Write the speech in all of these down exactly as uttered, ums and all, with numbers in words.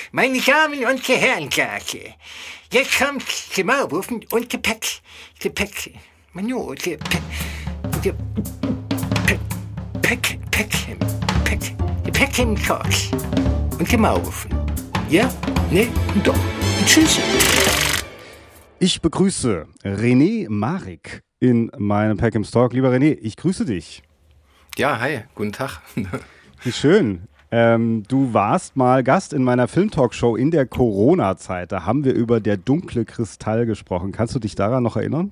Meine Damen und Herren, Kake. Jetzt kommt der Maulwurf und Gepäck. Gepäck. Manu, Gepäck. Gepäck. Gepäck. Gepäck. Gepäck im Koks. Und der Maulwurf. Ja? Ne? Doch. Und tschüss. Ich begrüße René Marek in meinem Peckhams Talk. Lieber René, ich grüße dich. Ja, hi, guten Tag. Wie schön. Ähm, du warst mal Gast in meiner Film-Talkshow in der Corona-Zeit. Da haben wir über Der dunkle Kristall gesprochen. Kannst du dich daran noch erinnern?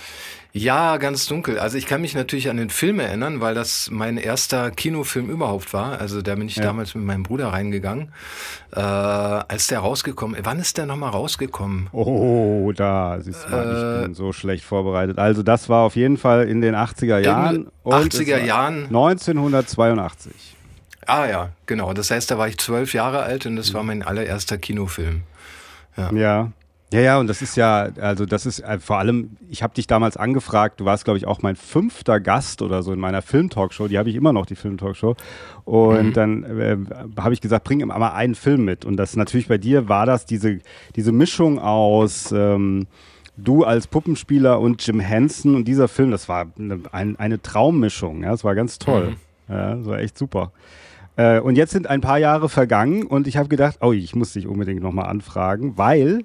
Ja, ganz dunkel. Also ich kann mich natürlich an den Film erinnern, weil das mein erster Kinofilm überhaupt war. Also da bin ich ja. damals mit meinem Bruder reingegangen. Äh, als der rausgekommen ist. Wann ist der nochmal rausgekommen? Oh, da siehst du mal, äh, ich bin so schlecht vorbereitet. Also das war auf jeden Fall in den achtziger Jahren. achtziger Jahren. neunzehnhundertzweiundachtzig. Ah ja, genau. Das heißt, da war ich zwölf Jahre alt und das war mein allererster Kinofilm. Ja. Ja. Ja, ja, und das ist ja, also das ist äh, vor allem, ich habe dich damals angefragt, du warst, glaube ich, auch mein fünfter Gast oder so in meiner Film-Talkshow, die habe ich immer noch, die Film-Talkshow. Und mhm. dann äh, habe ich gesagt, bring mal einen Film mit. Und das natürlich bei dir war das diese, diese Mischung aus ähm, du als Puppenspieler und Jim Henson und dieser Film, das war eine, ein, eine Traummischung, ja, das war ganz toll. Mhm. Ja, das war echt super. Äh, und jetzt sind ein paar Jahre vergangen und ich habe gedacht, oh, ich muss dich unbedingt nochmal anfragen, weil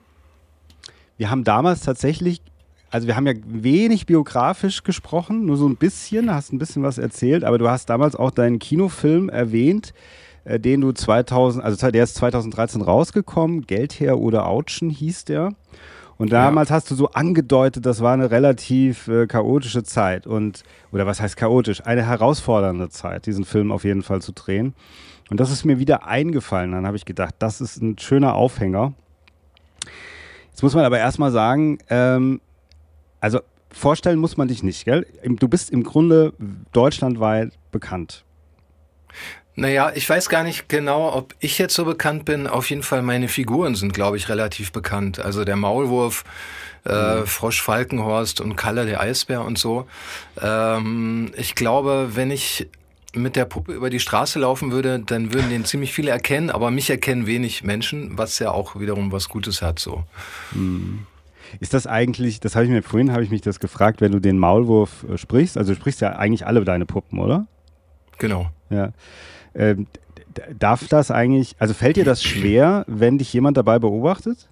wir haben damals tatsächlich, also wir haben ja wenig biografisch gesprochen, nur so ein bisschen, hast ein bisschen was erzählt, aber du hast damals auch deinen Kinofilm erwähnt, äh, den du zweitausend, also der ist zweitausenddreizehn rausgekommen, Geld her oder Autschen hieß der. Und damals ja. hast du so angedeutet, das war eine relativ äh, chaotische Zeit und, oder was heißt chaotisch, eine herausfordernde Zeit, diesen Film auf jeden Fall zu drehen. Und das ist mir wieder eingefallen, dann habe ich gedacht, das ist ein schöner Aufhänger. Jetzt muss man aber erstmal sagen, ähm, also vorstellen muss man dich nicht, gell? Du bist im Grunde deutschlandweit bekannt. Naja, ich weiß gar nicht genau, ob ich jetzt so bekannt bin. Auf jeden Fall meine Figuren sind, glaube ich, relativ bekannt. Also der Maulwurf, äh, mhm. Frosch Falkenhorst und Kalle der Eisbär und so. Ähm, ich glaube, wenn ich mit der Puppe über die Straße laufen würde, dann würden den ziemlich viele erkennen, aber mich erkennen wenig Menschen, was ja auch wiederum was Gutes hat, so. Hm. Ist das eigentlich, das habe ich mir vorhin, habe ich mich das gefragt, wenn du den Maulwurf äh, sprichst, also du sprichst ja eigentlich alle deine Puppen, oder? Genau. Ja. Ähm, d- darf das eigentlich, also fällt dir das schwer, wenn dich jemand dabei beobachtet?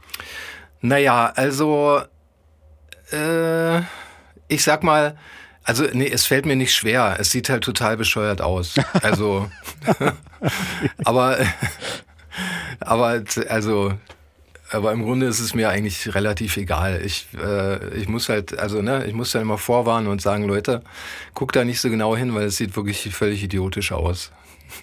Naja, also, äh, ich sag mal, Also, nee, es fällt mir nicht schwer. Es sieht halt total bescheuert aus. Also, aber, aber, also, aber im Grunde ist es mir eigentlich relativ egal. Ich, äh, ich muss halt, also, ne, ich muss dann immer vorwarnen und sagen, Leute, guckt da nicht so genau hin, weil es sieht wirklich völlig idiotisch aus.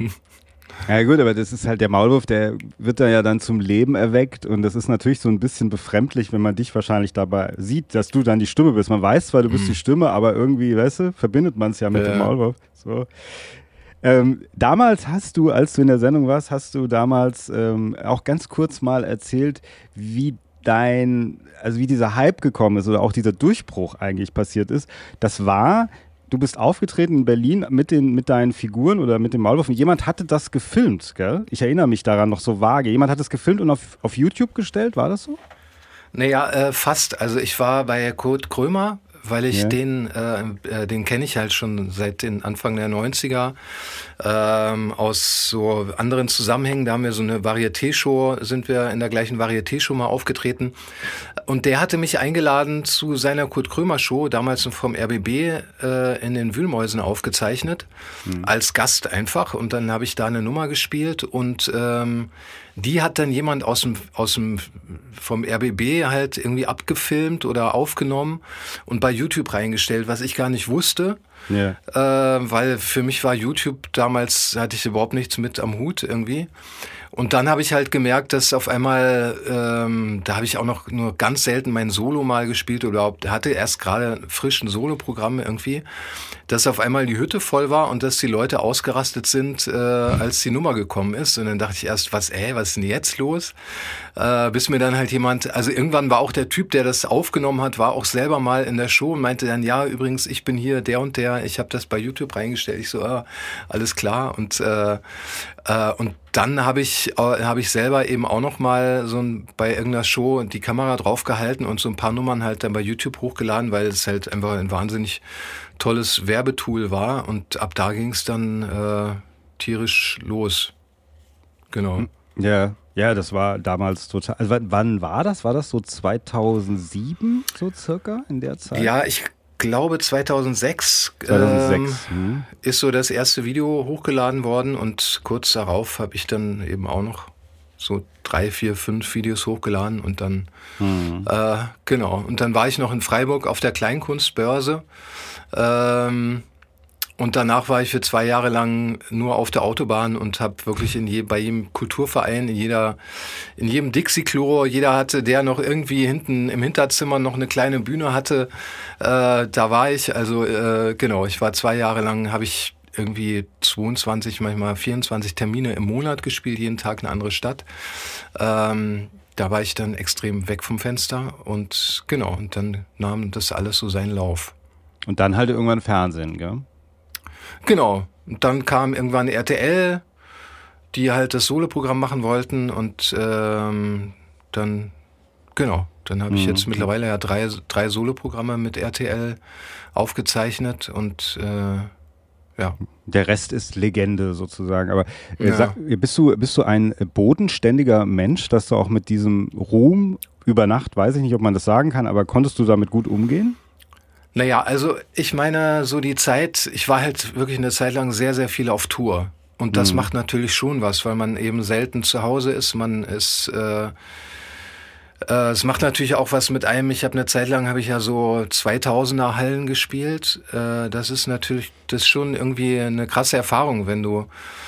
Ja gut, aber das ist halt der Maulwurf, der wird da ja dann zum Leben erweckt und das ist natürlich so ein bisschen befremdlich, wenn man dich wahrscheinlich dabei sieht, dass du dann die Stimme bist. Man weiß zwar, du bist mhm. die Stimme, aber irgendwie, weißt du, verbindet man es ja mit ja. dem Maulwurf. So. Ähm, damals hast du, als du in der Sendung warst, hast du damals ähm, auch ganz kurz mal erzählt, wie dein, also wie dieser Hype gekommen ist oder auch dieser Durchbruch eigentlich passiert ist. Das war... Du bist aufgetreten in Berlin mit, den, mit deinen Figuren oder mit dem Maulwurf und jemand hatte das gefilmt, gell? Ich erinnere mich daran noch so vage. Jemand hat es gefilmt und auf, auf YouTube gestellt, war das so? Naja, äh, fast. Also ich war bei Kurt Krömer, weil ich ja. den, äh, den kenne ich halt schon seit den Anfang der neunziger ähm, aus so anderen Zusammenhängen. Da haben wir so eine Varieté-Show, sind wir in der gleichen Varieté-Show mal aufgetreten. Und der hatte mich eingeladen zu seiner Kurt Krömer Show, damals vom R B B äh, in den Wühlmäusen aufgezeichnet, mhm. als Gast einfach. Und dann habe ich da eine Nummer gespielt und ähm, die hat dann jemand aus dem, aus dem, vom R B B halt irgendwie abgefilmt oder aufgenommen und bei YouTube reingestellt, was ich gar nicht wusste. Yeah. Äh, weil für mich war YouTube damals, hatte ich überhaupt nichts mit am Hut irgendwie. Und dann habe ich halt gemerkt, dass auf einmal, ähm, da habe ich auch noch nur ganz selten mein Solo mal gespielt oder überhaupt, hatte erst gerade frisch ein Solo-Programm irgendwie, dass auf einmal die Hütte voll war und dass die Leute ausgerastet sind, äh, als die Nummer gekommen ist. Und dann dachte ich erst, was, ey, was ist denn jetzt los? Äh, bis mir dann halt jemand, also irgendwann war auch der Typ, der das aufgenommen hat, war auch selber mal in der Show und meinte dann, ja, übrigens, ich bin hier der und der, ich habe das bei YouTube reingestellt. Ich so, ah, alles klar. Und äh, Äh, und dann habe ich, äh, hab ich selber eben auch noch mal so ein, bei irgendeiner Show die Kamera draufgehalten und so ein paar Nummern halt dann bei YouTube hochgeladen, weil es halt einfach ein wahnsinnig tolles Werbetool war. Und ab da ging es dann äh, tierisch los. Genau. Ja, ja, das war damals total. Also wann war das? War das so zweitausendsieben, so circa in der Zeit? Ja, ich glaube zweitausendsechs, zweitausendsechs ähm, hm. ist so das erste Video hochgeladen worden und kurz darauf habe ich dann eben auch noch so drei, vier, fünf Videos hochgeladen und dann hm. äh, genau und dann war ich noch in Freiburg auf der Kleinkunstbörse. Ähm, Und danach war ich für zwei Jahre lang nur auf der Autobahn und habe wirklich in je, bei jedem Kulturverein, in jeder, in jedem Dixie-Klo, jeder hatte, der noch irgendwie hinten im Hinterzimmer noch eine kleine Bühne hatte, äh, da war ich. Also äh, genau, ich war zwei Jahre lang, habe ich irgendwie zweiundzwanzig, manchmal vierundzwanzig Termine im Monat gespielt, jeden Tag eine andere Stadt. Ähm, da war ich dann extrem weg vom Fenster und genau, und dann nahm das alles so seinen Lauf. Und dann halt irgendwann Fernsehen, gell? Genau. Und dann kam irgendwann R T L, die halt das Solo-Programm machen wollten und ähm, dann, genau, dann habe ich jetzt mhm. mittlerweile ja drei, drei Solo-Programme mit R T L aufgezeichnet und äh, ja. Der Rest ist Legende sozusagen. Aber äh, ja. sag, bist du, bist du ein bodenständiger Mensch, dass du auch mit diesem Ruhm über Nacht, weiß ich nicht, ob man das sagen kann, aber konntest du damit gut umgehen? Naja, also ich meine, so die Zeit, ich war halt wirklich eine Zeit lang sehr, sehr viel auf Tour. Und das mhm. macht natürlich schon was, weil man eben selten zu Hause ist. Man ist, äh, äh, es macht natürlich auch was mit einem. Ich habe eine Zeit lang, habe ich ja so zweitausender Hallen gespielt. Äh, das ist natürlich, das ist schon irgendwie eine krasse Erfahrung, wenn du,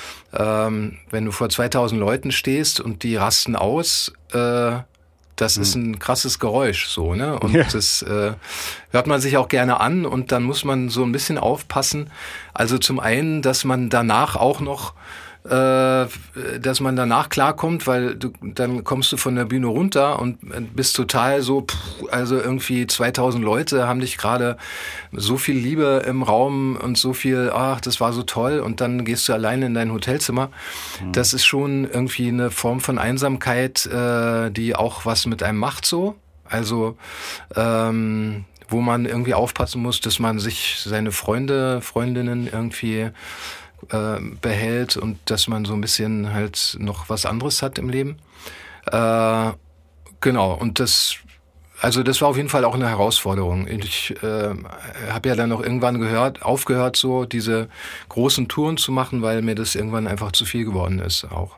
ähm, wenn du vor zweitausend Leuten stehst und die rasten aus, äh, das ist ein krasses Geräusch, so, ne? Und ja. das äh, hört man sich auch gerne an und dann muss man so ein bisschen aufpassen. Also zum einen, dass man danach auch noch, äh, dass man danach klarkommt, weil du, dann kommst du von der Bühne runter und bist total so, pff, also irgendwie zweitausend Leute haben dich gerade so viel Liebe im Raum und so viel, ach, das war so toll und dann gehst du alleine in dein Hotelzimmer. Mhm. Das ist schon irgendwie eine Form von Einsamkeit, äh, die auch was mit einem macht so. Also, ähm, wo man irgendwie aufpassen muss, dass man sich seine Freunde, Freundinnen irgendwie äh, behält und dass man so ein bisschen halt noch was anderes hat im Leben. Äh, genau, und das, also das war auf jeden Fall auch eine Herausforderung. Ich äh, habe ja dann noch irgendwann gehört, aufgehört, so diese großen Touren zu machen, weil mir das irgendwann einfach zu viel geworden ist auch.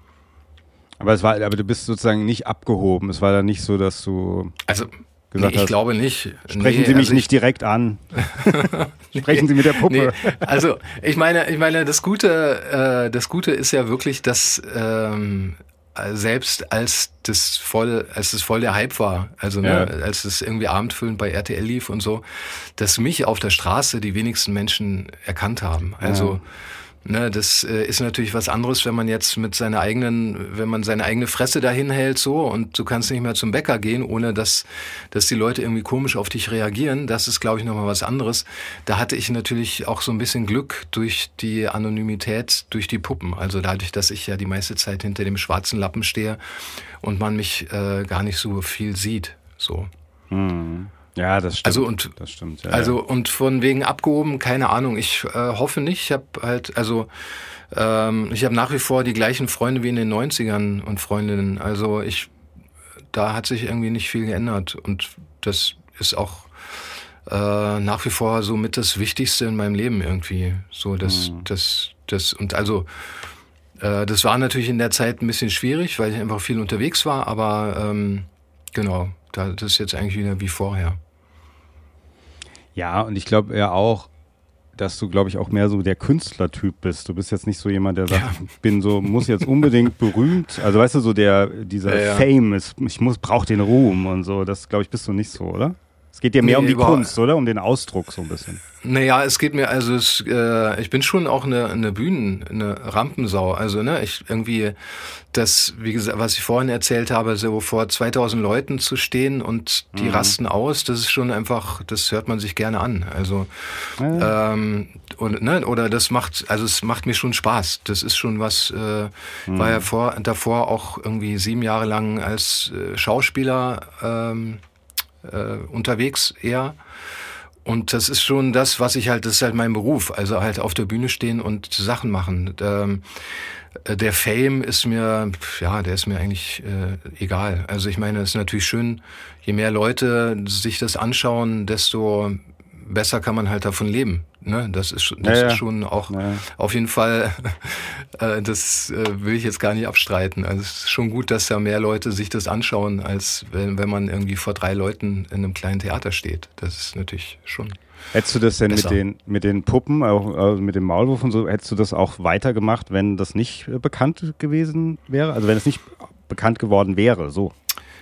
Aber es war, aber du bist sozusagen nicht abgehoben. Es war dann nicht so, dass du also gesagt nee, ich hast, glaube nicht. Sprechen nee, Sie mich also nicht ich, direkt an. Sprechen Sie mit der Puppe. Nee, also ich meine, ich meine, das Gute, äh, das Gute ist ja wirklich, dass ähm, selbst als das voll, als es voll der Hype war, also ja. ne, als es irgendwie abendfüllend bei R T L lief und so, dass mich auf der Straße die wenigsten Menschen erkannt haben. Also ja. Ne, das äh, ist natürlich was anderes, wenn man jetzt mit seiner eigenen, wenn man seine eigene Fresse dahin hält so und du kannst nicht mehr zum Bäcker gehen, ohne dass, dass die Leute irgendwie komisch auf dich reagieren. Das ist, glaube ich, nochmal was anderes. Da hatte ich natürlich auch so ein bisschen Glück durch die Anonymität, durch die Puppen. Also dadurch, dass ich ja die meiste Zeit hinter dem schwarzen Lappen stehe und man mich äh, gar nicht so viel sieht. So. Mhm. Ja, das stimmt. Also und das stimmt. Ja, also ja. und von wegen abgehoben, keine Ahnung. Ich äh, hoffe nicht. Ich habe halt also ähm, ich habe nach wie vor die gleichen Freunde wie in den neunzigern und Freundinnen. Also ich da hat sich irgendwie nicht viel geändert und das ist auch äh, nach wie vor so mit das Wichtigste in meinem Leben irgendwie. So das mhm. das das und also äh, das war natürlich in der Zeit ein bisschen schwierig, weil ich einfach viel unterwegs war. Aber ähm, genau. Das ist jetzt eigentlich wieder wie vorher. Ja, und ich glaube ja auch, dass du, glaube ich, auch mehr so der Künstlertyp bist. Du bist jetzt nicht so jemand, der sagt, ja. ich bin so, muss jetzt unbedingt berühmt. Also weißt du, so der, dieser ja, ja. Fame ist, ich muss, brauch den Ruhm und so. Das, glaube ich, bist du nicht so, oder? Es geht dir mehr Nee, um die überhaupt- Kunst, oder? Um den Ausdruck so ein bisschen. Naja, es geht mir, also es, äh, ich bin schon auch eine, eine Bühnen, eine Rampensau. Also, ne, ich irgendwie das, wie gesagt, was ich vorhin erzählt habe, so vor zweitausend Leuten zu stehen und die Mhm. rasten aus, das ist schon einfach, das hört man sich gerne an. Also, Ja. ähm, und, ne, oder das macht, also es macht mir schon Spaß. Das ist schon was, äh, war ja vor, davor auch irgendwie sieben Jahre lang als äh, Schauspieler ähm, äh, unterwegs eher. Und das ist schon das, was ich halt, das ist halt mein Beruf, also halt auf der Bühne stehen und Sachen machen. Ähm, der Fame ist mir, ja, der ist mir eigentlich äh, egal. Also ich meine, es ist natürlich schön, je mehr Leute sich das anschauen, desto besser kann man halt davon leben. Ne? Das ist, das Ja, ja. ist schon auch Ja. auf jeden Fall, äh, das äh, will ich jetzt gar nicht abstreiten. Also es ist schon gut, dass da mehr Leute sich das anschauen, als wenn, wenn man irgendwie vor drei Leuten in einem kleinen Theater steht. Das ist natürlich schon. Hättest du das denn mit Besser. den, mit den Puppen, auch also mit dem Maulwurf und so, hättest du das auch weitergemacht, wenn das nicht äh, bekannt gewesen wäre? Also wenn es nicht bekannt geworden wäre, so.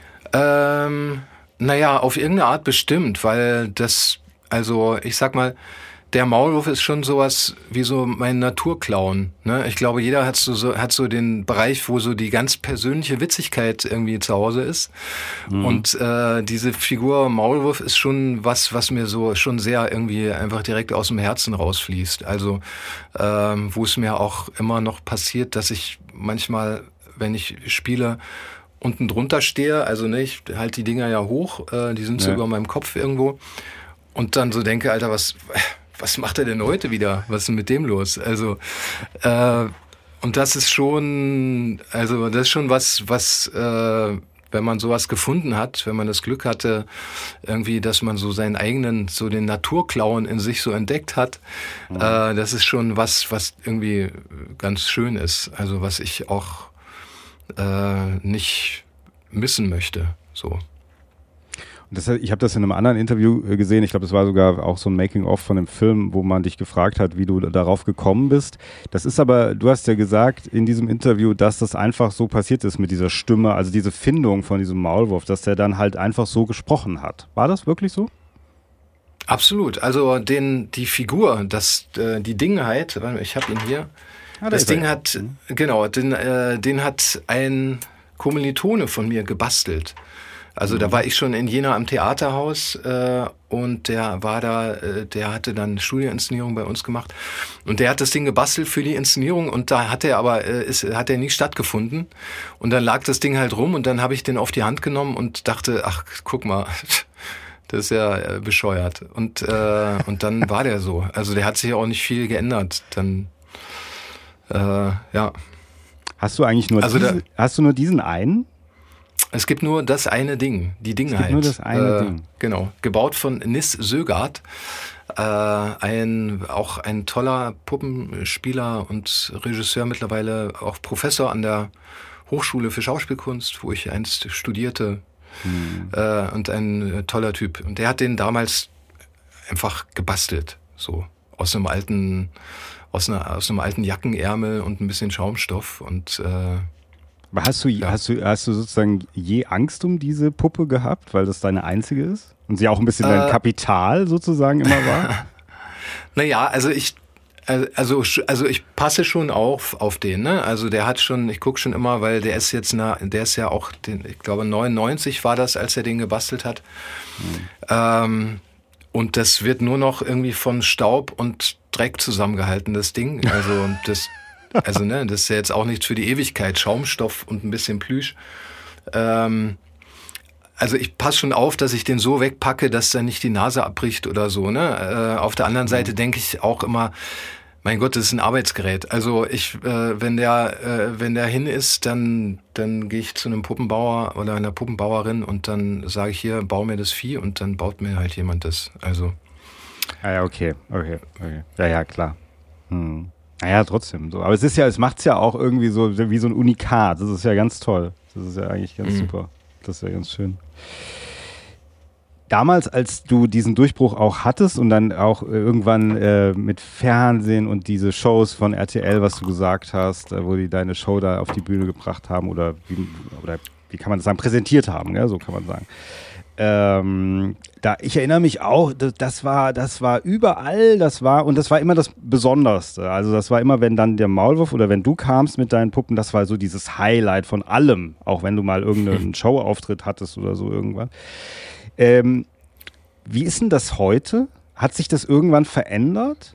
Ähm, naja, auf irgendeine Art bestimmt, weil das, also ich sag mal, der Maulwurf ist schon sowas wie so mein Naturclown. Ne? Ich glaube, jeder hat so, so, hat so den Bereich, wo so die ganz persönliche Witzigkeit irgendwie zu Hause ist. Mhm. Und äh, diese Figur Maulwurf ist schon was, was mir so schon sehr irgendwie einfach direkt aus dem Herzen rausfließt. Also ähm, wo es mir auch immer noch passiert, dass ich manchmal, wenn ich spiele, unten drunter stehe, also ne, ich halte die Dinger ja hoch, äh, die sind so Ja. über meinem Kopf irgendwo und dann so denke, Alter, was, was macht er denn heute wieder? Was ist denn mit dem los? Also äh, und das ist schon, also das ist schon was, was äh, wenn man sowas gefunden hat, wenn man das Glück hatte, irgendwie, dass man so seinen eigenen, so den Naturclown in sich so entdeckt hat, mhm. äh, das ist schon was, was irgendwie ganz schön ist. Also was ich auch äh, nicht missen möchte. So. Und das, ich habe das in einem anderen Interview äh, gesehen, ich glaube, das war sogar auch so ein Making-of von einem Film, wo man dich gefragt hat, wie du darauf gekommen bist. Das ist aber, du hast ja gesagt in diesem Interview, dass das einfach so passiert ist mit dieser Stimme, also diese Findung von diesem Maulwurf, dass der dann halt einfach so gesprochen hat. War das wirklich so? Absolut. Also den, die Figur, das, äh, die Dingheit, warte mal, ich habe ihn hier. Ah, das ist er. Ding hat, Mhm. genau, den, äh, den hat ein Kommilitone von mir gebastelt. Also Mhm. da war ich schon in Jena am Theaterhaus äh, und der war da, äh, der hatte dann eine Studieninszenierung bei uns gemacht und der hat das Ding gebastelt für die Inszenierung und da hat er aber, äh, ist, hat er nie stattgefunden und dann lag das Ding halt rum und dann habe ich den auf die Hand genommen und dachte, ach, guck mal, das ist ja äh, bescheuert und, äh, und dann war der so. Also der hat sich auch nicht viel geändert. Dann Äh, ja. Hast du eigentlich nur, Also diese, da- hast du nur diesen einen? Es gibt nur das eine Ding, die Dingheit. Es gibt nur das eine äh, Ding. Genau, gebaut von Nis Sögaard, äh, ein auch ein toller Puppenspieler und Regisseur, mittlerweile auch Professor an der Hochschule für Schauspielkunst, wo ich einst studierte, Hm. äh, und ein äh, toller Typ. Und der hat den damals einfach gebastelt, so aus einem alten, aus, einer, aus einem alten Jackenärmel und ein bisschen Schaumstoff und äh, Aber hast du, Ja. hast du, hast du sozusagen je Angst um diese Puppe gehabt, weil das deine einzige ist? Und sie auch ein bisschen dein Äh. Kapital sozusagen immer war? Naja, also ich, also, also ich passe schon auf, auf den, ne? Also der hat schon, ich gucke schon immer, weil der ist jetzt, na, der ist ja auch, den, ich glaube neunundneunzig war das, als er den gebastelt hat. Mhm. Ähm, und das wird nur noch irgendwie von Staub und Dreck zusammengehalten, das Ding. Also das, also ne, das ist ja jetzt auch nichts für die Ewigkeit. Schaumstoff und ein bisschen Plüsch. Ähm, Also ich passe schon auf, dass ich den so wegpacke, dass er nicht die Nase abbricht oder so. Ne? Äh, auf der anderen Seite denke ich auch immer, mein Gott, das ist ein Arbeitsgerät. Also ich, äh, wenn der, äh, wenn der hin ist, dann, dann gehe ich zu einem Puppenbauer oder einer Puppenbauerin und dann sage ich hier, bau mir das Vieh und dann baut mir halt jemand das. Also Ah ja, okay, okay, okay. Ja, ja, klar. Hm. Naja, trotzdem so. Aber es ist ja, es macht es ja auch irgendwie so wie so ein Unikat. Das ist ja ganz toll. Das ist ja eigentlich ganz Mhm. super. Das ist ja ganz schön. Damals, als du diesen Durchbruch auch hattest und dann auch irgendwann äh, mit Fernsehen und diese Shows von R T L, was du gesagt hast, äh, wo die deine Show da auf die Bühne gebracht haben oder wie, oder wie kann man das sagen, präsentiert haben, gell? So kann man sagen. ähm, da, ich erinnere mich auch, das, das war, das war überall, das war, und das war immer das Besonderste. Also das war immer, wenn dann der Maulwurf oder wenn du kamst mit deinen Puppen, das war so dieses Highlight von allem, auch wenn du mal irgendeinen Showauftritt hattest oder so irgendwann. Ähm, wie ist denn das heute? Hat sich das irgendwann verändert?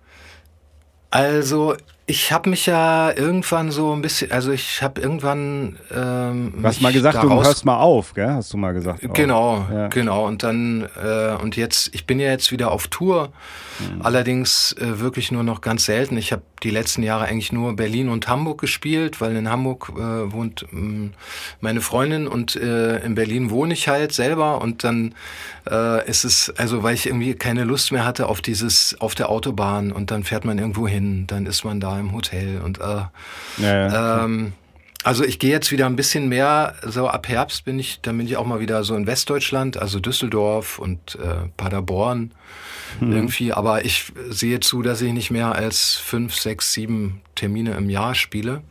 Also ich habe mich ja irgendwann so ein bisschen, also ich habe irgendwann ähm, Du hast mal gesagt, du hörst mal auf, gell? Hast du mal gesagt. Auch. Genau, ja. genau. Und dann, äh, und jetzt, ich bin ja jetzt wieder auf Tour, mhm. allerdings äh, wirklich nur noch ganz selten. Ich habe die letzten Jahre eigentlich nur Berlin und Hamburg gespielt, weil in Hamburg äh, wohnt mh, meine Freundin und äh, in Berlin wohne ich halt selber. Und dann äh, ist es, also weil ich irgendwie keine Lust mehr hatte auf dieses, auf der Autobahn und dann fährt man irgendwo hin, dann ist man da im Hotel und äh, ja, ja. Ähm, also ich gehe jetzt wieder ein bisschen mehr, so ab Herbst bin ich, dann bin ich auch mal wieder so in Westdeutschland, also Düsseldorf und äh, Paderborn mhm. irgendwie, aber ich sehe zu, dass ich nicht mehr als fünf, sechs, sieben Termine im Jahr spiele.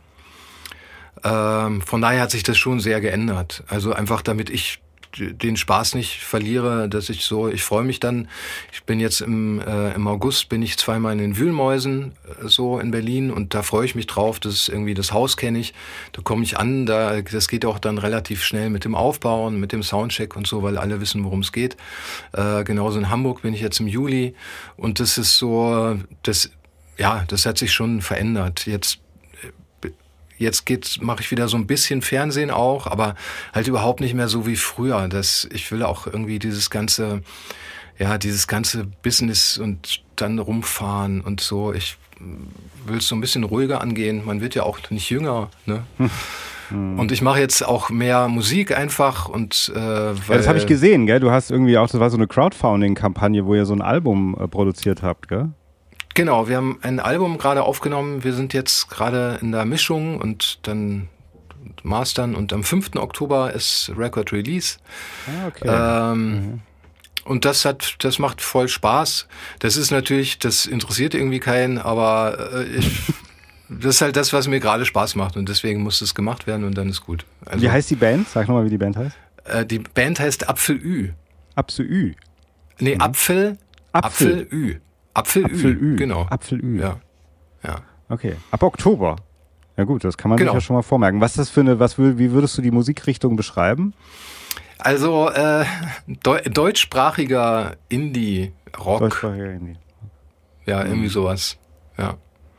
Ähm, von daher hat sich das schon sehr geändert. Also einfach damit ich den Spaß nicht verliere, dass ich so, ich freue mich dann, ich bin jetzt im, äh, im August, bin ich zweimal in den Wühlmäusen äh, so in Berlin und da freue ich mich drauf, das ist irgendwie, das Haus kenne ich, da komme ich an, da, das geht auch dann relativ schnell mit dem Aufbauen, mit dem Soundcheck und so, weil alle wissen, worum es geht. Äh, genauso in Hamburg bin ich jetzt im Juli und das ist so, das, ja, das hat sich schon verändert. Jetzt Jetzt geht's, mache ich wieder so ein bisschen Fernsehen auch, aber halt überhaupt nicht mehr so wie früher. Das, ich will auch irgendwie dieses ganze, ja, dieses ganze Business und dann rumfahren und so. Ich will es so ein bisschen ruhiger angehen. Man wird ja auch nicht jünger, ne? Hm. Und ich mache jetzt auch mehr Musik einfach und äh, weil ja, das habe ich gesehen, gell? Du hast irgendwie auch, das war so eine Crowdfunding-Kampagne, wo ihr so ein Album äh, produziert habt, gell? Genau, wir haben ein Album gerade aufgenommen. Wir sind jetzt gerade in der Mischung und dann Mastern und am fünften Oktober ist Record Release. Ah, okay. Ähm, mhm. Und das hat, das macht voll Spaß. Das ist natürlich, das interessiert irgendwie keinen, aber äh, ich, das ist halt das, was mir gerade Spaß macht und deswegen muss es gemacht werden und dann ist gut. Also, wie heißt die Band? Sag nochmal, wie die Band heißt. Äh, die Band heißt Apfelü. Apfelü? Nee, mhm. Apfel, Apfel. Apfelü. Apfelü, Apfelü, genau. Apfelü. Ja. Ja. Okay, ab Oktober. Ja gut, das kann man genau. sich ja schon mal vormerken. Was ist das für eine, was wie würdest du die Musikrichtung beschreiben? Also äh, deu- deutschsprachiger Indie-Rock. Deutschsprachiger Indie. Ja, irgendwie sowas. Ja.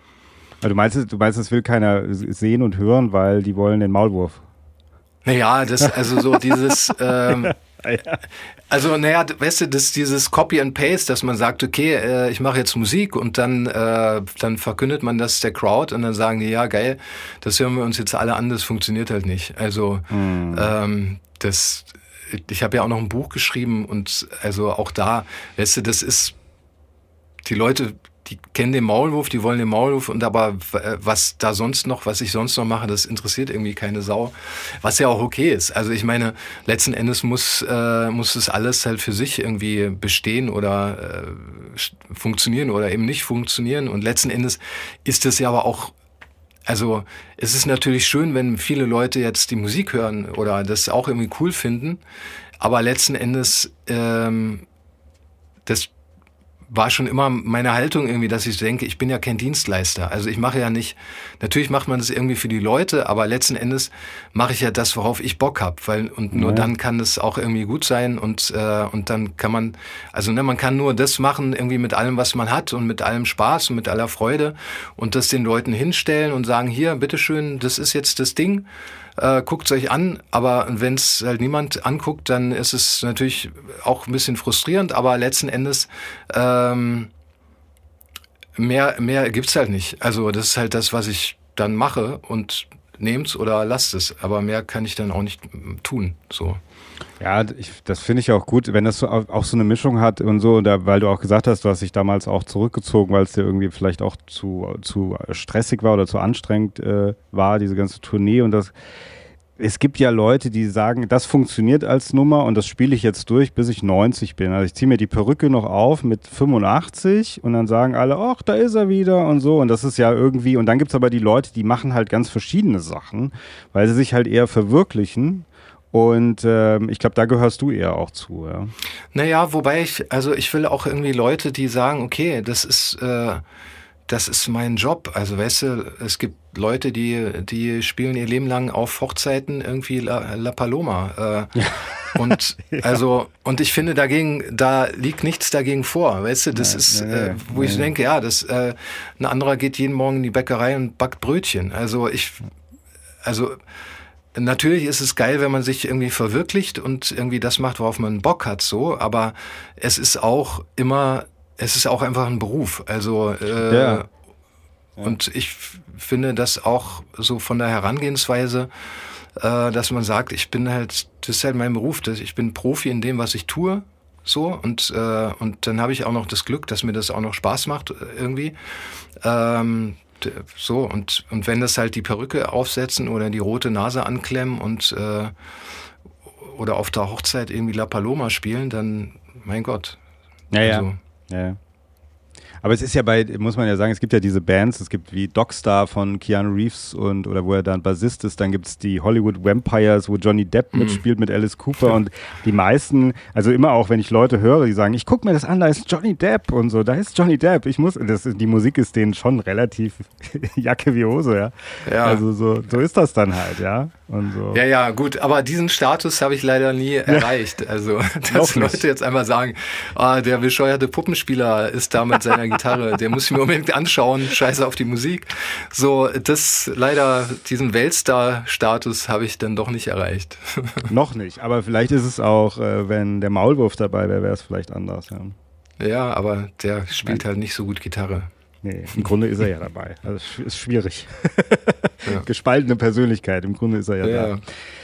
Du meinst, du meinst, das will keiner sehen und hören, weil die wollen den Maulwurf. Naja, das, also so dieses, ähm, ja. Also, naja, weißt du, das dieses Copy and Paste, dass man sagt, okay, äh, ich mache jetzt Musik und dann äh, dann verkündet man das der Crowd und dann sagen die, ja, geil, das hören wir uns jetzt alle an, das funktioniert halt nicht. Also, mhm. ähm, das, ich habe ja auch noch ein Buch geschrieben und also auch da, weißt du, das ist, die Leute, die kennen den Maulwurf, die wollen den Maulwurf und aber was da sonst noch, was ich sonst noch mache, das interessiert irgendwie keine Sau. Was ja auch okay ist. Also ich meine, letzten Endes muss äh, muss es alles halt für sich irgendwie bestehen oder äh, funktionieren oder eben nicht funktionieren. Und letzten Endes ist es ja aber auch, also es ist natürlich schön, wenn viele Leute jetzt die Musik hören oder das auch irgendwie cool finden. Aber letzten Endes ähm, das war schon immer meine Haltung irgendwie, dass ich denke, ich bin ja kein Dienstleister. Also ich mache ja nicht, natürlich macht man das irgendwie für die Leute, aber letzten Endes mache ich ja das, worauf ich Bock habe, weil und nur ja. dann kann es auch irgendwie gut sein und äh, und dann kann man, also ne, man kann nur das machen irgendwie mit allem, was man hat und mit allem Spaß und mit aller Freude und das den Leuten hinstellen und sagen, hier, bitteschön, das ist jetzt das Ding. Äh, guckt es euch an, aber wenn es halt niemand anguckt, dann ist es natürlich auch ein bisschen frustrierend, aber letzten Endes ähm, mehr, mehr gibt's halt nicht. Also das ist halt das, was ich dann mache und nehmt's oder lasst es, aber mehr kann ich dann auch nicht tun. So. Ja, ich, das finde ich auch gut, wenn das so, auch so eine Mischung hat und so, da, weil du auch gesagt hast, du hast dich damals auch zurückgezogen, weil es dir irgendwie vielleicht auch zu, zu stressig war oder zu anstrengend äh, war, diese ganze Tournee und das. Es gibt ja Leute, die sagen, das funktioniert als Nummer und das spiele ich jetzt durch, bis ich neunzig bin. Also ich ziehe mir die Perücke noch auf mit fünfundachtzig und dann sagen alle, ach, da ist er wieder und so. Und das ist ja irgendwie, und dann gibt's aber die Leute, die machen halt ganz verschiedene Sachen, weil sie sich halt eher verwirklichen. Und ähm, ich glaube, da gehörst du eher auch zu, ja. Naja, wobei ich, also ich will auch irgendwie Leute, die sagen, okay, das ist, äh, das ist mein Job. Also weißt du, es gibt Leute, die, die spielen ihr Leben lang auf Hochzeiten irgendwie La, La Paloma. Äh, ja. Und ja. also, und ich finde dagegen, da liegt nichts dagegen vor, weißt du, das nee, ist, nee, äh, wo nee. ich denke, ja, das, äh, ein anderer geht jeden Morgen in die Bäckerei und backt Brötchen. Also ich, also, natürlich ist es geil, wenn man sich irgendwie verwirklicht und irgendwie das macht, worauf man Bock hat, so, aber es ist auch immer, es ist auch einfach ein Beruf, also, äh, ja. Ja. Und ich finde das auch so von der Herangehensweise, äh, dass man sagt, ich bin halt, das ist halt mein Beruf, das, ich bin Profi in dem, was ich tue, so, und, äh, und dann habe ich auch noch das Glück, dass mir das auch noch Spaß macht, irgendwie, ähm, so, und, und wenn das halt die Perücke aufsetzen oder die rote Nase anklemmen und äh, oder auf der Hochzeit irgendwie La Paloma spielen, dann, mein Gott. Ja, also, ja. ja. Aber es ist ja bei, muss man ja sagen, es gibt ja diese Bands, es gibt wie Dogstar von Keanu Reeves und oder wo er dann Bassist ist, dann gibt es die Hollywood Vampires, wo Johnny Depp mhm. mitspielt mit Alice Cooper ja. und die meisten, also immer auch, wenn ich Leute höre, die sagen, ich guck mir das an, da ist Johnny Depp und so, da ist Johnny Depp, ich muss, das, die Musik ist denen schon relativ Jacke wie Hose, ja. ja. Also so, so ist das dann halt, ja. Und so. Ja, ja, gut, aber diesen Status habe ich leider nie ja. erreicht. Also, dass Leute jetzt einmal sagen, ah, der bescheuerte Puppenspieler ist da mit seiner Gitarre, der muss ich mir unbedingt anschauen, scheiße auf die Musik. So, das leider, diesen Weltstar-Status habe ich dann doch nicht erreicht. Noch nicht, aber vielleicht ist es auch, äh, wenn der Maulwurf dabei wäre, wäre es vielleicht anders. Ja, ja, aber der spielt Nein. halt nicht so gut Gitarre. Nee, im Grunde ist er ja dabei. Also ist schwierig. Ja. Gespaltene Persönlichkeit, im Grunde ist er ja, ja. da.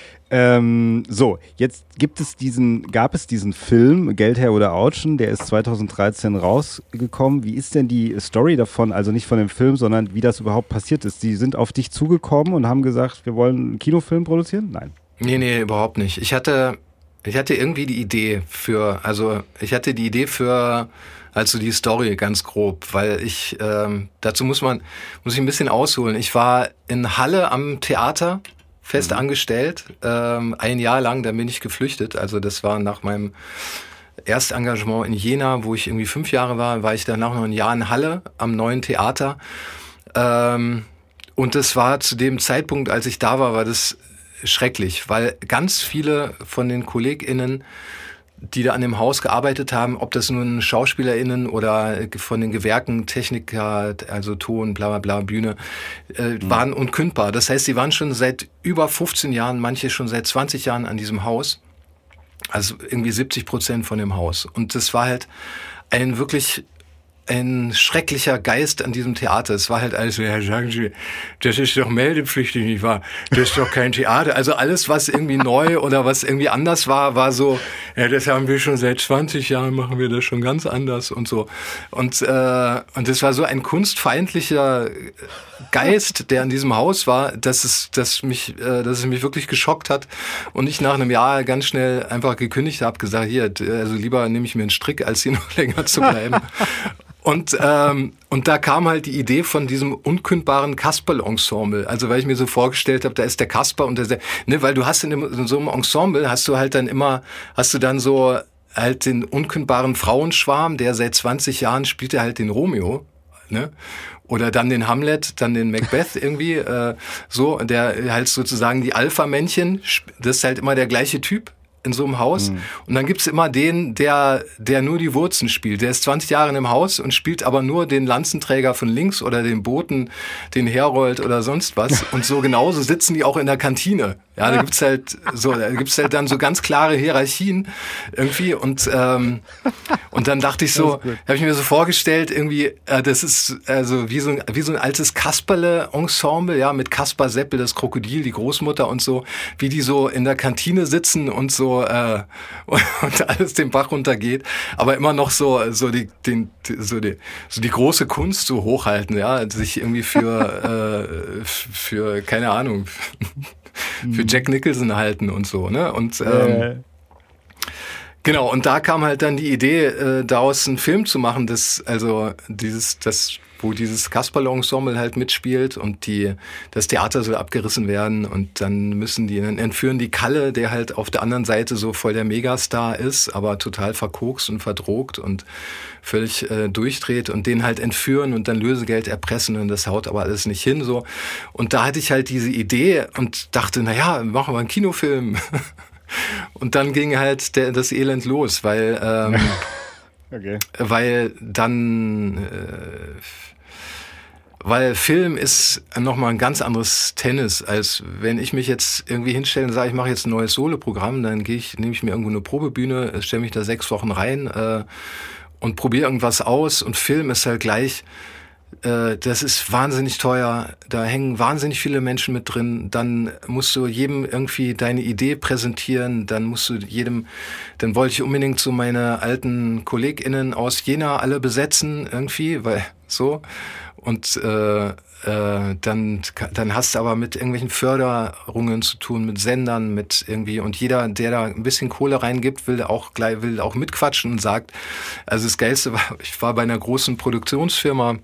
Ähm, so, jetzt gibt es diesen, gab es diesen Film, Geldherr oder Autschen, der ist zweitausenddreizehn rausgekommen. Wie ist denn die Story davon, also nicht von dem Film, sondern wie das überhaupt passiert ist? Die sind auf dich zugekommen und haben gesagt, wir wollen einen Kinofilm produzieren? Nein. Nee, nee, überhaupt nicht. Ich hatte, ich hatte irgendwie die Idee für, also ich hatte die Idee für Also die Story ganz grob, weil ich, ähm, dazu muss man, muss ich ein bisschen ausholen. Ich war in Halle am Theater fest mhm. angestellt, ähm, ein Jahr lang, dann bin ich geflüchtet. Also das war nach meinem Erstengagement in Jena, wo ich irgendwie fünf Jahre war, war ich danach noch ein Jahr in Halle am Neuen Theater. Ähm, und das war zu dem Zeitpunkt, als ich da war, war das schrecklich, weil ganz viele von den KollegInnen, die da an dem Haus gearbeitet haben, ob das nun SchauspielerInnen oder von den Gewerken, Techniker, also Ton, bla bla bla, Bühne, äh, mhm. waren unkündbar. Das heißt, sie waren schon seit über fünfzehn Jahren, manche schon seit zwanzig Jahren an diesem Haus. Also irgendwie siebzig Prozent von dem Haus. Und das war halt ein wirklich ein schrecklicher Geist an diesem Theater. Es war halt alles so, ja, sagen Sie, das ist doch meldepflichtig, nicht wahr? Das ist doch kein Theater. Also alles, was irgendwie neu oder was irgendwie anders war, war so, ja, das haben wir schon seit zwanzig Jahren, machen wir das schon ganz anders und so. Und, äh, und das war so ein kunstfeindlicher Geist, der in diesem Haus war, dass es, dass mich, äh, dass es mich wirklich geschockt hat und ich nach einem Jahr ganz schnell einfach gekündigt habe, gesagt, hier, also lieber nehme ich mir einen Strick, als hier noch länger zu bleiben. Und, ähm, und da kam halt die Idee von diesem unkündbaren Kasperl-Ensemble. Also weil ich mir so vorgestellt habe, da ist der Kasper und der, ne, weil du hast in, dem, in so einem Ensemble, hast du halt dann immer, hast du dann so halt den unkündbaren Frauenschwarm, der seit zwanzig Jahren spielt er halt den Romeo, ne? Oder dann den Hamlet, dann den Macbeth irgendwie, äh, so, der halt sozusagen die Alpha-Männchen, das ist halt immer der gleiche Typ in so einem Haus. Mhm. Und dann gibt's immer den, der der nur die Wurzen spielt. Der ist zwanzig Jahre in einem Haus und spielt aber nur den Lanzenträger von links oder den Boten, den Herold oder sonst was. Und so genauso sitzen die auch in der Kantine. Ja, da gibt's halt so, da gibt's halt dann so ganz klare Hierarchien irgendwie. Und ähm, und dann dachte ich so, habe ich mir so vorgestellt, irgendwie, äh, das ist also wie so ein wie so ein altes Kasperle-Ensemble, ja, mit Kaspar Seppel, das Krokodil, die Großmutter und so, wie die so in der Kantine sitzen und so äh, und alles den Bach runtergeht, aber immer noch so so die den so die so die große Kunst so hochhalten, ja, sich irgendwie für äh, für keine Ahnung für Jack Nicholson halten und so, ne? Und ähm, äh. genau, und da kam halt dann die Idee, äh, daraus einen Film zu machen, das also dieses das wo dieses Kasperle-Ensemble halt mitspielt und die, das Theater soll abgerissen werden und dann müssen die, dann entführen die Kalle, der halt auf der anderen Seite so voll der Megastar ist, aber total verkokst und verdrogt und völlig äh, durchdreht und den halt entführen und dann Lösegeld erpressen und das haut aber alles nicht hin, so. Und da hatte ich halt diese Idee und dachte, na ja, machen wir einen Kinofilm. Und dann ging halt der, das Elend los, weil, ähm, okay. weil dann, äh, weil Film ist nochmal ein ganz anderes Tennis, als wenn ich mich jetzt irgendwie hinstelle und sage, ich mache jetzt ein neues Solo-Programm, dann gehe ich, nehme ich mir irgendwo eine Probebühne, stelle mich da sechs Wochen rein äh, und probiere irgendwas aus. Und Film ist halt gleich, äh, das ist wahnsinnig teuer, da hängen wahnsinnig viele Menschen mit drin, dann musst du jedem irgendwie deine Idee präsentieren, dann musst du jedem, dann wollte ich unbedingt so meine alten KollegInnen aus Jena alle besetzen irgendwie, weil so. Und äh, äh, dann, dann hast du aber mit irgendwelchen Förderungen zu tun, mit Sendern, mit irgendwie, und jeder, der da ein bisschen Kohle reingibt, will auch gleich, will auch mitquatschen und sagt, also das Geilste war, ich war bei einer großen Produktionsfirma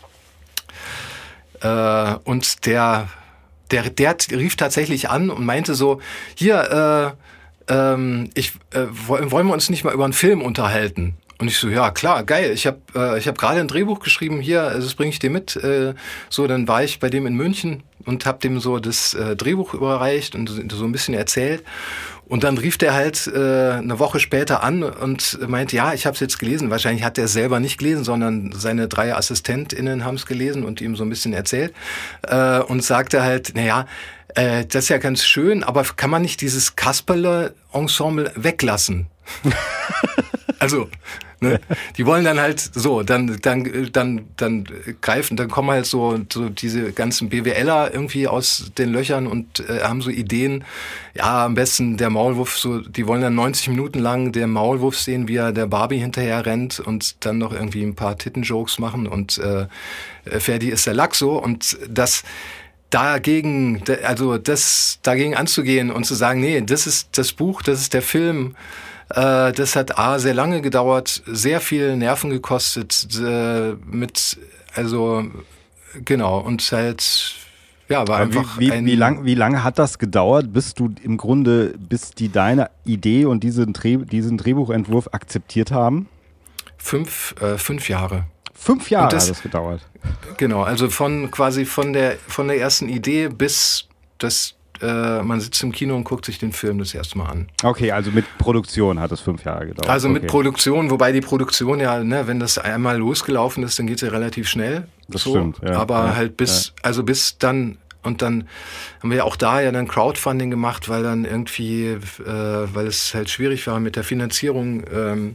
äh, und der, der, der rief tatsächlich an und meinte so, hier, äh, ähm, ich, äh, wollen wir uns nicht mal über einen Film unterhalten? Und ich so, ja klar, geil. Ich habe äh, ich hab gerade ein Drehbuch geschrieben, hier, also das bringe ich dir mit. Äh, so, dann war ich bei dem in München und habe dem so das äh, Drehbuch überreicht und so ein bisschen erzählt. Und dann rief der halt äh, eine Woche später an und meint, ja, ich habe es jetzt gelesen. Wahrscheinlich hat er es selber nicht gelesen, sondern seine drei AssistentInnen haben es gelesen und ihm so ein bisschen erzählt. Äh, und sagte halt, naja, äh, das ist ja ganz schön, aber kann man nicht dieses Kasperle-Ensemble weglassen? Also, ne, die wollen dann halt so, dann, dann, dann, dann greifen, dann kommen halt so, so diese ganzen BWLer irgendwie aus den Löchern und äh, haben so Ideen. Ja, am besten der Maulwurf, so, die wollen dann neunzig Minuten lang den Maulwurf sehen, wie er der Barbie hinterher rennt und dann noch irgendwie ein paar Tittenjokes machen und äh, fertig ist der Lack so. Und das, dagegen, also das, dagegen anzugehen und zu sagen, nee, das ist das Buch, das ist der Film. Das hat A, sehr lange gedauert, sehr viel Nerven gekostet, äh, mit, also, genau, und halt, ja, war einfach wie, wie, ein... Wie, lang, wie lange hat das gedauert, bis du im Grunde, bis die deine Idee und diesen, Dreh, diesen Drehbuchentwurf akzeptiert haben? Fünf, äh, fünf Jahre. Fünf Jahre das, hat das gedauert? Genau, also von quasi von der, von der ersten Idee bis das... man sitzt im Kino und guckt sich den Film das erste Mal an. Okay, also mit Produktion hat es fünf Jahre gedauert. Also mit okay. Produktion, wobei die Produktion ja, ne, wenn das einmal losgelaufen ist, dann geht es ja relativ schnell. Das so. stimmt, ja. Aber ja, halt bis, ja. also bis dann, und dann haben wir ja auch da ja dann Crowdfunding gemacht, weil dann irgendwie, äh, weil es halt schwierig war mit der Finanzierung, ähm,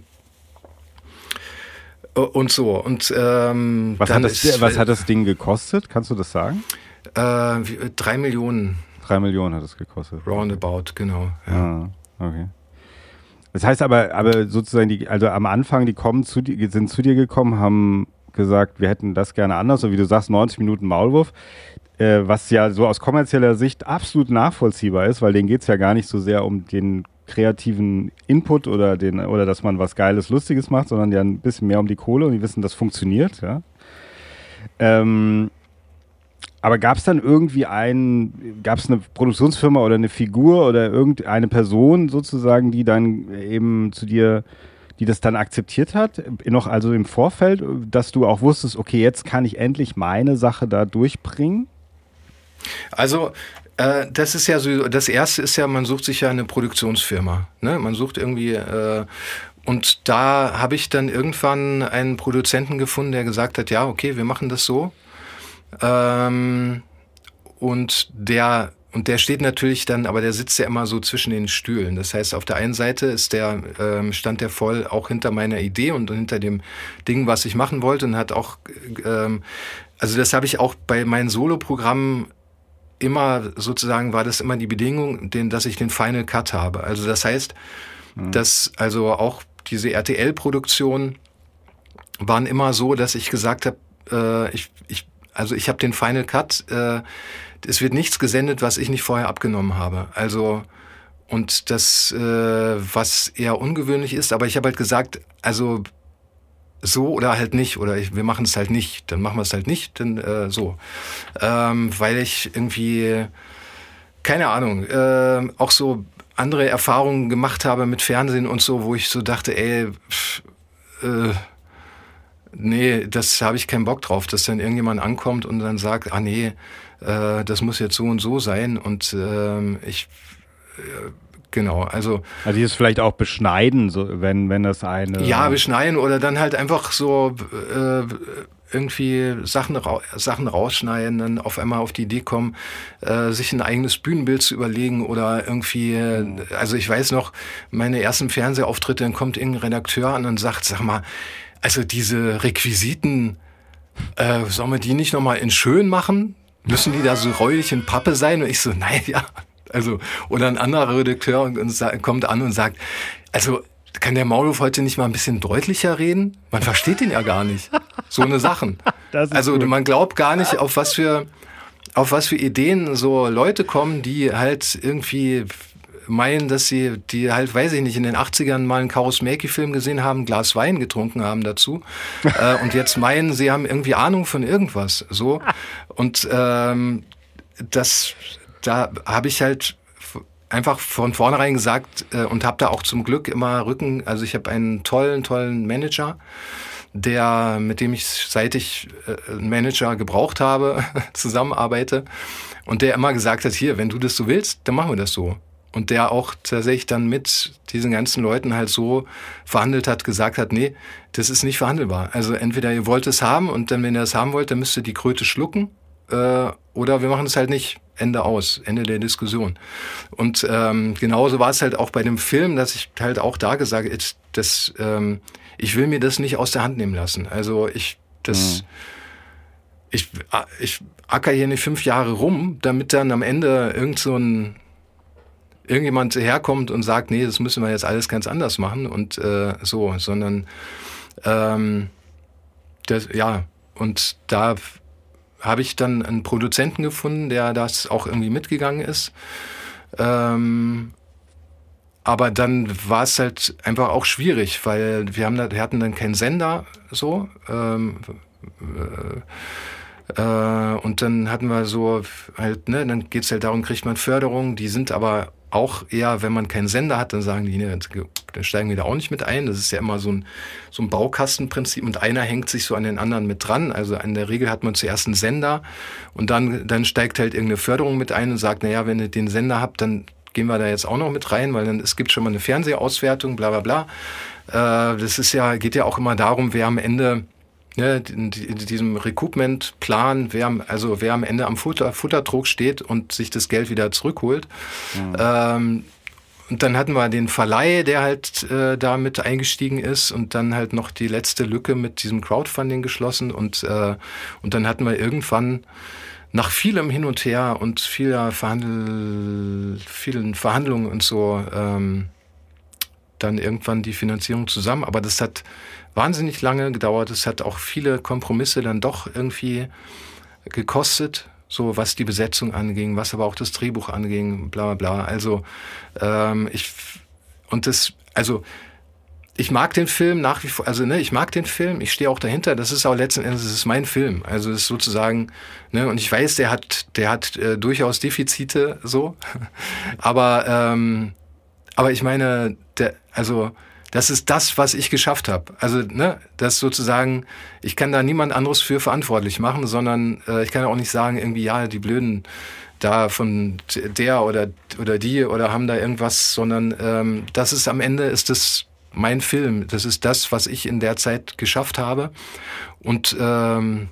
und so. Und ähm, was, dann hat das, ist, was hat das Ding gekostet? Kannst du das sagen? Äh, drei Millionen. Drei Millionen hat es gekostet. Roundabout, genau. Ja. Ah, okay. Das heißt aber, aber sozusagen, die, also am Anfang, die kommen zu dir, sind zu dir gekommen, haben gesagt, wir hätten das gerne anders, so wie du sagst, neunzig Minuten Maulwurf, äh, was ja so aus kommerzieller Sicht absolut nachvollziehbar ist, weil denen geht es ja gar nicht so sehr um den kreativen Input oder den, oder dass man was Geiles, Lustiges macht, sondern ja ein bisschen mehr um die Kohle und die wissen, das funktioniert, ja. Ähm, Aber gab es dann irgendwie ein, gab es eine Produktionsfirma oder eine Figur oder irgendeine Person sozusagen, die dann eben zu dir, die das dann akzeptiert hat, noch also im Vorfeld, dass du auch wusstest, okay, jetzt kann ich endlich meine Sache da durchbringen? Also äh, das ist ja so, das Erste ist ja, man sucht sich ja eine Produktionsfirma, ne? Man sucht irgendwie äh, und da habe ich dann irgendwann einen Produzenten gefunden, der gesagt hat, ja, okay, wir machen das so. Ähm, und der und der steht natürlich dann, aber der sitzt ja immer so zwischen den Stühlen. Das heißt, auf der einen Seite ist der ähm, stand der voll auch hinter meiner Idee und hinter dem Ding, was ich machen wollte, und hat auch, ähm, also das habe ich auch bei meinen Solo-Programmen immer sozusagen, war das immer die Bedingung, den, dass ich den Final Cut habe. Also das heißt, mhm. dass also auch diese R T L-Produktionen waren immer so, dass ich gesagt habe, äh, ich ich Also ich habe den Final Cut, äh, es wird nichts gesendet, was ich nicht vorher abgenommen habe. Also, und das, äh, was eher ungewöhnlich ist, aber ich habe halt gesagt, also so oder halt nicht, oder ich, wir machen es halt nicht, dann machen wir es halt nicht, dann äh, so. Ähm, weil ich irgendwie, keine Ahnung, äh, auch so andere Erfahrungen gemacht habe mit Fernsehen und so, wo ich so dachte, ey, pff, äh, nee, das habe ich keinen Bock drauf, dass dann irgendjemand ankommt und dann sagt, ah nee, äh, das muss jetzt so und so sein und äh, ich, äh, genau, also... Also die ist vielleicht auch beschneiden, so, wenn, wenn das eine... Ja, beschneiden oder dann halt einfach so äh, irgendwie Sachen, ra- Sachen rausschneiden, dann auf einmal auf die Idee kommen, äh, sich ein eigenes Bühnenbild zu überlegen oder irgendwie, äh, also ich weiß noch, meine ersten Fernsehauftritte, dann kommt irgendein Redakteur an und sagt, sag mal, also diese Requisiten, äh, sollen wir die nicht nochmal in schön machen? Müssen die da so räudig in Pappe sein? Und ich so, nein, ja. Also, oder ein anderer Redakteur und, und sa- kommt an und sagt, also kann der Maulwurf heute nicht mal ein bisschen deutlicher reden? Man versteht ihn ja gar nicht. So eine Sachen. Also gut. Man glaubt gar nicht, auf was für auf was für Ideen so Leute kommen, die halt irgendwie meinen, dass sie, die halt, weiß ich nicht, in den achtzigern mal einen Kaurismäki-Film gesehen haben, ein Glas Wein getrunken haben dazu äh, und jetzt meinen, sie haben irgendwie Ahnung von irgendwas. So. Und ähm, das, da habe ich halt einfach von vornherein gesagt äh, und habe da auch zum Glück immer Rücken, also ich habe einen tollen, tollen Manager, der, mit dem ich, seit ich äh, einen Manager gebraucht habe, zusammenarbeite und der immer gesagt hat, hier, wenn du das so willst, dann machen wir das so. Und der auch tatsächlich dann mit diesen ganzen Leuten halt so verhandelt hat, gesagt hat, nee, das ist nicht verhandelbar. Also entweder ihr wollt es haben und dann, wenn ihr es haben wollt, dann müsst ihr die Kröte schlucken äh, oder wir machen es halt nicht. Ende aus, Ende der Diskussion. Und ähm, genauso war es halt auch bei dem Film, dass ich halt auch da gesagt habe, dass, ähm, ich will mir das nicht aus der Hand nehmen lassen. Also ich, das, mhm. ich, ich acker hier nicht fünf Jahre rum, damit dann am Ende irgend so ein irgendjemand herkommt und sagt, nee, das müssen wir jetzt alles ganz anders machen und äh, so, sondern ähm, das, ja, und da habe ich dann einen Produzenten gefunden, der das auch irgendwie mitgegangen ist. Ähm, aber dann war es halt einfach auch schwierig, weil wir haben da, wir hatten dann keinen Sender so. Ähm, äh, äh, und dann hatten wir so halt, ne, dann geht's halt darum, kriegt man Förderung, die sind aber auch eher, wenn man keinen Sender hat, dann sagen die, ne, dann steigen wir da auch nicht mit ein. Das ist ja immer so ein, so ein Baukastenprinzip und einer hängt sich so an den anderen mit dran. Also in der Regel hat man zuerst einen Sender und dann, dann steigt halt irgendeine Förderung mit ein und sagt, naja, wenn ihr den Sender habt, dann gehen wir da jetzt auch noch mit rein, weil dann es gibt schon mal eine Fernsehauswertung, bla bla bla. Äh, das ist ja, geht ja auch immer darum, wer am Ende ne, in diesem Recoupment-Plan, wer, also wer am Ende am Futter, Futterdruck steht und sich das Geld wieder zurückholt. Mhm. Ähm, und dann hatten wir den Verleih, der halt äh, da mit eingestiegen ist und dann halt noch die letzte Lücke mit diesem Crowdfunding geschlossen und, äh, und dann hatten wir irgendwann nach vielem Hin und Her und vieler Verhandl- vielen Verhandlungen und so ähm, dann irgendwann die Finanzierung zusammen. Aber das hat wahnsinnig lange gedauert. Es hat auch viele Kompromisse dann doch irgendwie gekostet, so was die Besetzung anging, was aber auch das Drehbuch anging, bla bla bla. Also ähm, ich und das, also ich mag den Film nach wie vor, also ne, ich mag den Film, ich stehe auch dahinter, das ist auch letzten Endes, das ist mein Film. Also es ist sozusagen, ne, und ich weiß, der hat, der hat äh, durchaus Defizite so, aber ähm, aber ich meine, der, also das ist das, was ich geschafft habe. Also, ne, das sozusagen, ich kann da niemand anderes für verantwortlich machen, sondern äh, ich kann auch nicht sagen, irgendwie, ja, die Blöden da von der oder oder die oder haben da irgendwas, sondern ähm, das ist am Ende, ist das mein Film. Das ist das, was ich in der Zeit geschafft habe. Und ähm,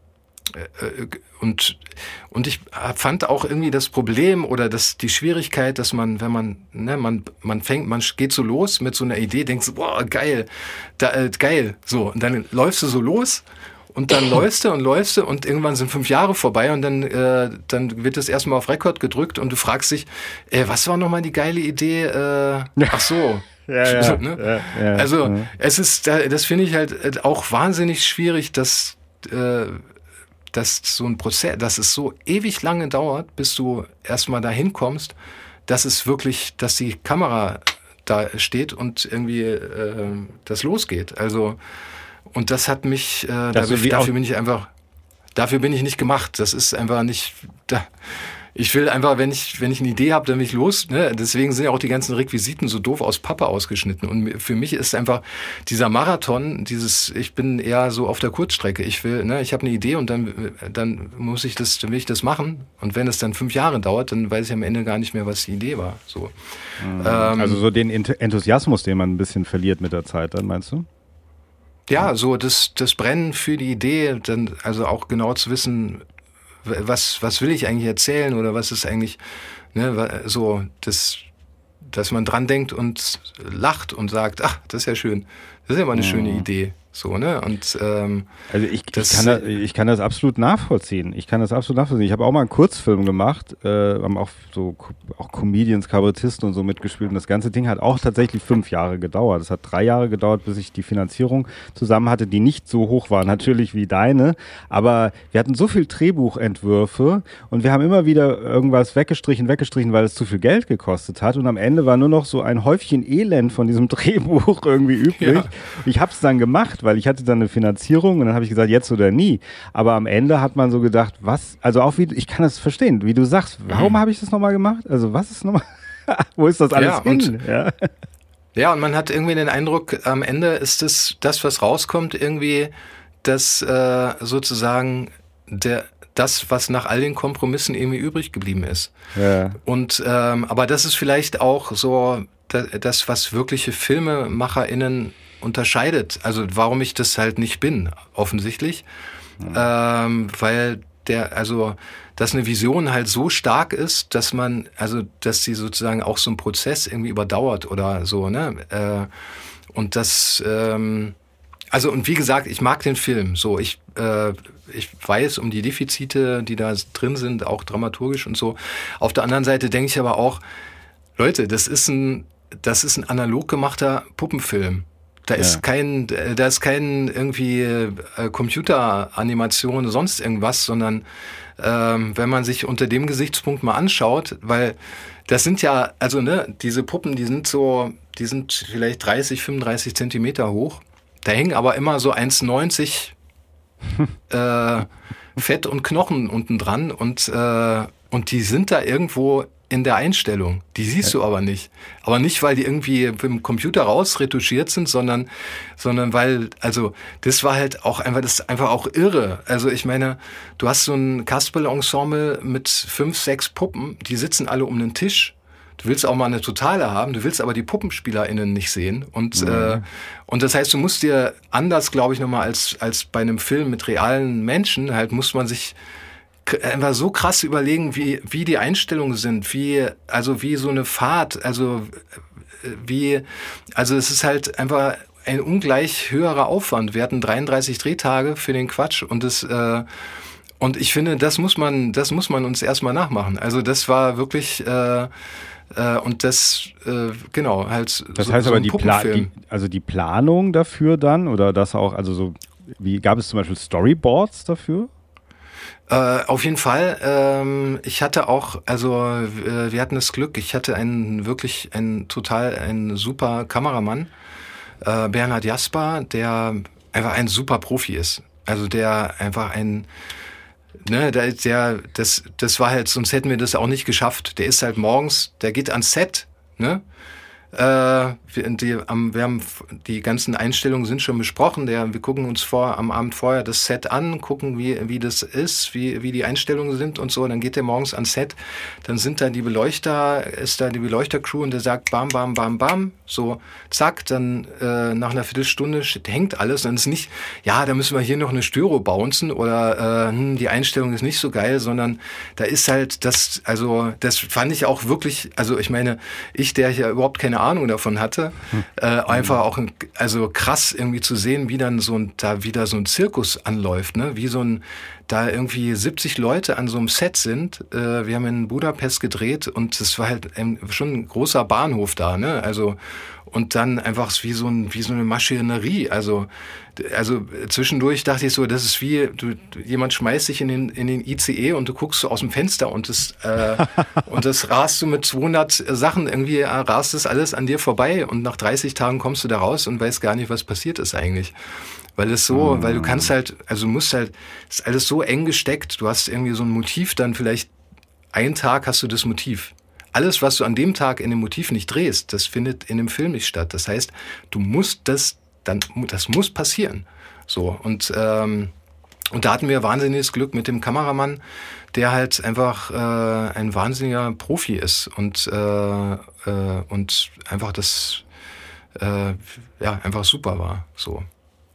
Und, und ich fand auch irgendwie das Problem oder das, die Schwierigkeit, dass man, wenn man, ne, man, man fängt, man geht so los mit so einer Idee, denkst so, boah, geil, da, äh, geil, so. Und dann läufst du so los und dann läufst du und läufst du und irgendwann sind fünf Jahre vorbei und dann, äh, dann wird das erstmal auf Rekord gedrückt und du fragst dich, äh, was war nochmal die geile Idee? Äh, ach so. Ja, ja, ne? ja, ja, also, ja. es ist, das finde ich halt auch wahnsinnig schwierig, dass, äh, dass so ein Prozess, dass es so ewig lange dauert, bis du erstmal dahin kommst, dass es wirklich, dass die Kamera da steht und irgendwie äh, das losgeht. Also Und das hat mich, äh, dafür, dafür bin ich einfach, dafür bin ich nicht gemacht. Das ist einfach nicht, da, ich will einfach, wenn ich, wenn ich eine Idee habe, dann will ich los. Ne? Deswegen sind ja auch die ganzen Requisiten so doof aus Pappe ausgeschnitten. Und für mich ist einfach dieser Marathon, dieses, ich bin eher so auf der Kurzstrecke. Ich will, ne, ich habe eine Idee und dann, dann muss ich das, dann will ich das machen. Und wenn es dann fünf Jahre dauert, dann weiß ich am Ende gar nicht mehr, was die Idee war. So. Mhm. Ähm, also so den Enthusiasmus, den man ein bisschen verliert mit der Zeit, dann meinst du? Ja, so das, das Brennen für die Idee, dann also auch genau zu wissen, was, was will ich eigentlich erzählen oder was ist eigentlich, ne, so, das, dass man dran denkt und lacht und sagt, ach, das ist ja schön, das ist ja mal eine mhm. schöne Idee. So, ne? Und ähm, also ich, das, ich, kann das, ich kann das absolut nachvollziehen. Ich kann das absolut nachvollziehen. Ich habe auch mal einen Kurzfilm gemacht, äh, haben auch so auch Comedians, Kabarettisten und so mitgespielt. Und das ganze Ding hat auch tatsächlich fünf Jahre gedauert. Es hat drei Jahre gedauert, bis ich die Finanzierung zusammen hatte, die nicht so hoch war, natürlich wie deine. Aber wir hatten so viel Drehbuchentwürfe und wir haben immer wieder irgendwas weggestrichen, weggestrichen, weil es zu viel Geld gekostet hat. Und am Ende war nur noch so ein Häufchen Elend von diesem Drehbuch irgendwie übrig. Ja. Ich habe es dann gemacht, weil ich hatte dann eine Finanzierung und dann habe ich gesagt, jetzt oder nie. Aber am Ende hat man so gedacht, was, also auch wie, ich kann das verstehen, wie du sagst, warum mhm. habe ich das nochmal gemacht? Also was ist nochmal, wo ist das alles ja, hin? Und, ja. ja, und man hat irgendwie den Eindruck, am Ende ist das, das was rauskommt, irgendwie das äh, sozusagen der, das, was nach all den Kompromissen irgendwie übrig geblieben ist. Ja. Und ähm, aber das ist vielleicht auch so das, was wirkliche FilmemacherInnen unterscheidet. Also warum ich das halt nicht bin, offensichtlich. Mhm. Ähm, weil der, also, dass eine Vision halt so stark ist, dass man, also, dass sie sozusagen auch so einen Prozess irgendwie überdauert oder so, ne? Äh, und das, ähm, also, und wie gesagt, ich mag den Film. So, ich, äh, ich weiß um die Defizite, die da drin sind, auch dramaturgisch und so. Auf der anderen Seite denke ich aber auch, Leute, das ist ein, das ist ein analog gemachter Puppenfilm. Da ist ja. kein, da ist kein irgendwie äh, Computeranimation, sonst irgendwas, sondern ähm, wenn man sich unter dem Gesichtspunkt mal anschaut, weil das sind ja, also ne, diese Puppen, die sind so, die sind vielleicht dreißig, fünfunddreißig Zentimeter hoch. Da hängen aber immer so eins neunzig äh, Fett und Knochen unten dran und äh, und die sind da irgendwo in der Einstellung. Die siehst ja. du aber nicht. Aber nicht, weil die irgendwie im Computer rausretuschiert sind, sondern, sondern weil, also, das war halt auch einfach, das ist einfach auch irre. Also, ich meine, du hast so ein Kasperle-Ensemble mit fünf, sechs Puppen, die sitzen alle um einen Tisch. Du willst auch mal eine Totale haben, du willst aber die PuppenspielerInnen nicht sehen. Und, mhm. äh, und das heißt, du musst dir anders, glaube ich, nochmal als, als bei einem Film mit realen Menschen, halt muss man sich einfach so krass überlegen, wie, wie die Einstellungen sind, wie, also wie so eine Fahrt, also wie, also es ist halt einfach ein ungleich höherer Aufwand. Wir hatten dreiunddreißig Drehtage für den Quatsch und das, äh, und ich finde, das muss man, das muss man uns erstmal nachmachen. Also das war wirklich, äh, äh, und das, äh, genau, halt. Das so, heißt so aber die, Pla- die, also die Planung dafür dann, oder das auch, also so, wie gab es zum Beispiel Storyboards dafür? Äh, auf jeden Fall. Ähm, ich hatte auch, also äh, wir hatten das Glück, ich hatte einen wirklich, einen total, einen super Kameramann, äh, Bernhard Jasper, der einfach ein super Profi ist. Also der einfach ein, ne, der, der, das, das war halt, sonst hätten wir das auch nicht geschafft. Der ist halt morgens, der geht ans Set, ne? Äh, wir, die, am, wir haben die ganzen Einstellungen sind schon besprochen. Der, wir gucken uns vor am Abend vorher das Set an, gucken wie wie das ist, wie wie die Einstellungen sind und so. Dann geht der morgens ans Set, dann sind da die Beleuchter, ist da die Beleuchtercrew und der sagt bam bam bam bam, so zack. Dann äh, nach einer Viertelstunde hängt alles. Dann ist nicht, ja, da müssen wir hier noch eine Styro bouncen oder äh, hm, die Einstellung ist nicht so geil, sondern da ist halt das, also das fand ich auch wirklich, also ich meine, ich, der ja überhaupt keine Ahnung davon hatte, hm. äh, einfach auch also krass irgendwie zu sehen, wie dann so ein, da wieder so ein Zirkus anläuft, ne? Wie so ein, da irgendwie siebzig Leute an so einem Set sind. Äh, wir haben in Budapest gedreht und es war halt ein, schon ein großer Bahnhof da, ne? Also und dann einfach wie so, ein, wie so eine Maschinerie. Also, also zwischendurch dachte ich so, das ist wie, du, jemand schmeißt dich in den, in den I C E und du guckst so aus dem Fenster und das, äh, und das rast du mit zweihundert Sachen, irgendwie äh, rast das alles an dir vorbei und nach dreißig Tagen kommst du da raus und weißt gar nicht, was passiert ist eigentlich. Weil es so, mhm. weil du kannst halt, also du musst halt, es ist alles so eng gesteckt, du hast irgendwie so ein Motiv, dann vielleicht einen Tag hast du das Motiv. Alles, was du an dem Tag in dem Motiv nicht drehst, das findet in dem Film nicht statt. Das heißt, du musst das, dann, das muss passieren. So, und, ähm, und da hatten wir wahnsinniges Glück mit dem Kameramann, der halt einfach äh, ein wahnsinniger Profi ist und, äh, äh, und einfach das, äh, ja, einfach super war, so.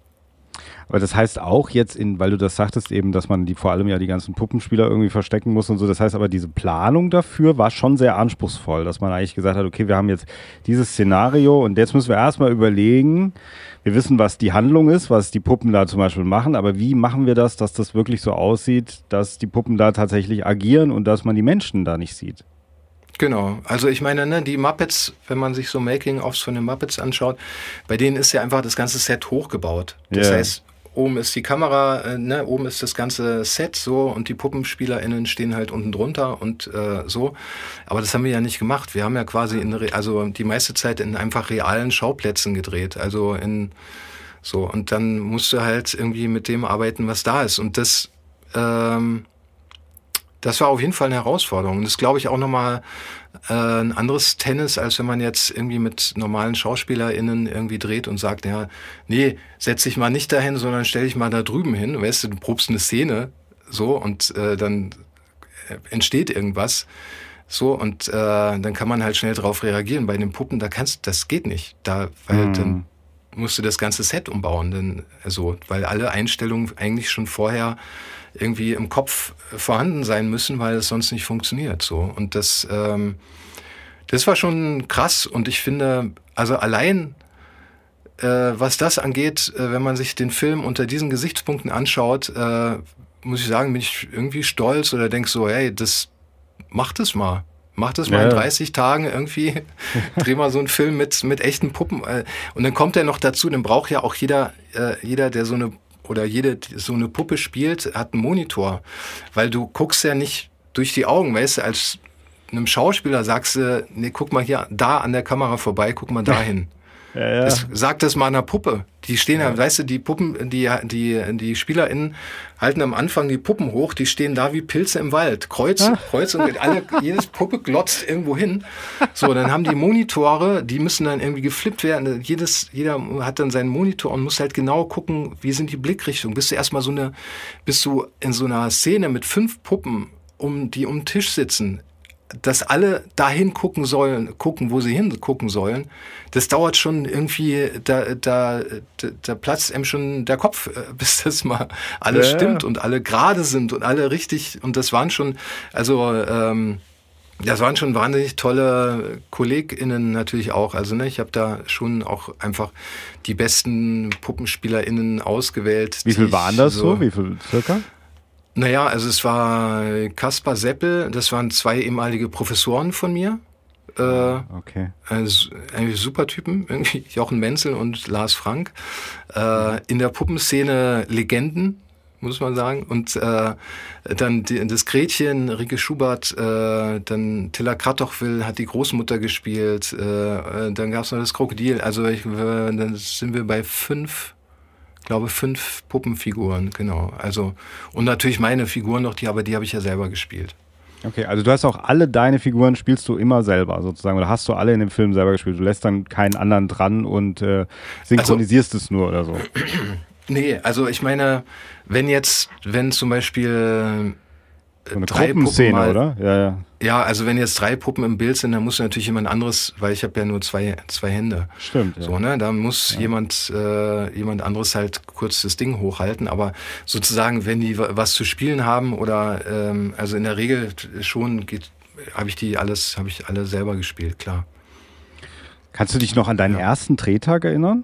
Aber das heißt auch jetzt, in, weil du das sagtest eben, dass man die vor allem ja die ganzen Puppenspieler irgendwie verstecken muss und so, das heißt aber diese Planung dafür war schon sehr anspruchsvoll, dass man eigentlich gesagt hat, okay, wir haben jetzt dieses Szenario und jetzt müssen wir erstmal überlegen, wir wissen, was die Handlung ist, was die Puppen da zum Beispiel machen, aber wie machen wir das, dass das wirklich so aussieht, dass die Puppen da tatsächlich agieren und dass man die Menschen da nicht sieht? Genau, also ich meine, ne, die Muppets, wenn man sich so Making-ofs von den Muppets anschaut, bei denen ist ja einfach das ganze Set hochgebaut. Das yeah. heißt, oben ist die Kamera, äh, ne, oben ist das ganze Set so und die PuppenspielerInnen stehen halt unten drunter und äh, so. Aber das haben wir ja nicht gemacht. Wir haben ja quasi in, also die meiste Zeit in einfach realen Schauplätzen gedreht. Also in so, und dann musst du halt irgendwie mit dem arbeiten, was da ist. Und das, ähm, das war auf jeden Fall eine Herausforderung. Und das glaube ich auch nochmal äh, ein anderes Tennis, als wenn man jetzt irgendwie mit normalen SchauspielerInnen irgendwie dreht und sagt, ja, nee, setz dich mal nicht dahin, sondern stell dich mal da drüben hin. Weißt du, du probst eine Szene so und äh, dann entsteht irgendwas so und äh, dann kann man halt schnell drauf reagieren. Bei den Puppen, da kannst das geht nicht. Da, weil mhm. dann musst du das ganze Set umbauen, denn so, weil alle Einstellungen eigentlich schon vorher irgendwie im Kopf vorhanden sein müssen, weil es sonst nicht funktioniert. So. Und das, ähm, das war schon krass. Und ich finde, also allein, äh, was das angeht, äh, wenn man sich den Film unter diesen Gesichtspunkten anschaut, äh, muss ich sagen, bin ich irgendwie stolz oder denk so, hey, das macht es mal. Mach das mal ja. in dreißig Tagen irgendwie, dreh mal so einen Film mit, mit echten Puppen. Äh, und dann kommt er noch dazu, dann braucht ja auch jeder, äh, jeder, der so eine oder jede so eine Puppe spielt, hat einen Monitor. Weil du guckst ja nicht durch die Augen, weißt du, als einem Schauspieler sagst du, nee, guck mal hier, da an der Kamera vorbei, guck mal dahin. Ja, ja. Das, sag das mal einer Puppe. Die stehen ja, weißt du, die Puppen, die, die, die SpielerInnen halten am Anfang die Puppen hoch, die stehen da wie Pilze im Wald. Kreuz, Kreuz und alle, jedes Puppe glotzt irgendwo hin. So, dann haben die Monitore, die müssen dann irgendwie geflippt werden. Jedes, jeder hat dann seinen Monitor und muss halt genau gucken, wie sind die Blickrichtungen. Bist du erstmal so eine, bist du in so einer Szene mit fünf Puppen, um, die um den Tisch sitzen, dass alle dahin gucken sollen, gucken, wo sie hingucken sollen, das dauert schon irgendwie, da, da, da, da platzt einem schon der Kopf, bis das mal alles ja, stimmt und alle gerade sind und alle richtig, und das waren schon, also, ähm, das waren schon wahnsinnig tolle KollegInnen natürlich auch, also, ne, ich habe da schon auch einfach die besten PuppenspielerInnen ausgewählt. Wie viel waren das so, so? Wie viel circa? Naja, also es war Kaspar Seppel, das waren zwei ehemalige Professoren von mir. Äh, okay. Also eigentlich super Typen, irgendwie Jochen Menzel und Lars Frank. Äh, in der Puppenszene Legenden, muss man sagen. Und äh, dann die, das Gretchen, Rike Schubert, äh, dann Tilla Kratochwil hat die Großmutter gespielt. Äh, dann gab es noch das Krokodil. Also ich, äh, dann sind wir bei fünf... Ich glaube, fünf Puppenfiguren, genau. Also, und natürlich meine Figuren noch, die, aber die habe ich ja selber gespielt. Okay, also du hast auch alle deine Figuren, spielst du immer selber sozusagen, oder hast du alle in dem Film selber gespielt? Du lässt dann keinen anderen dran und äh, synchronisierst also, es nur oder so? Nee, also ich meine, wenn jetzt, wenn zum Beispiel so eine Gruppenszene, mal, oder? Ja, ja. Ja, also wenn jetzt drei Puppen im Bild sind, dann muss natürlich jemand anderes, weil ich habe ja nur zwei zwei Hände. Stimmt. Ja. So, ne, da muss ja. jemand äh, jemand anderes halt kurz das Ding hochhalten. Aber sozusagen, wenn die was zu spielen haben oder ähm, also in der Regel schon geht, habe ich die alles, habe ich alle selber gespielt, klar. Kannst du dich noch an deinen ja. ersten Drehtag erinnern?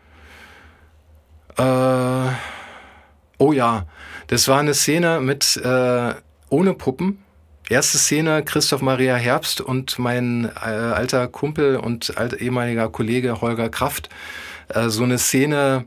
Äh, oh ja, das war eine Szene mit äh, ohne Puppen. erste Szene, Christoph Maria Herbst und mein äh, alter Kumpel und alt, ehemaliger Kollege Holger Kraft, äh, so eine Szene,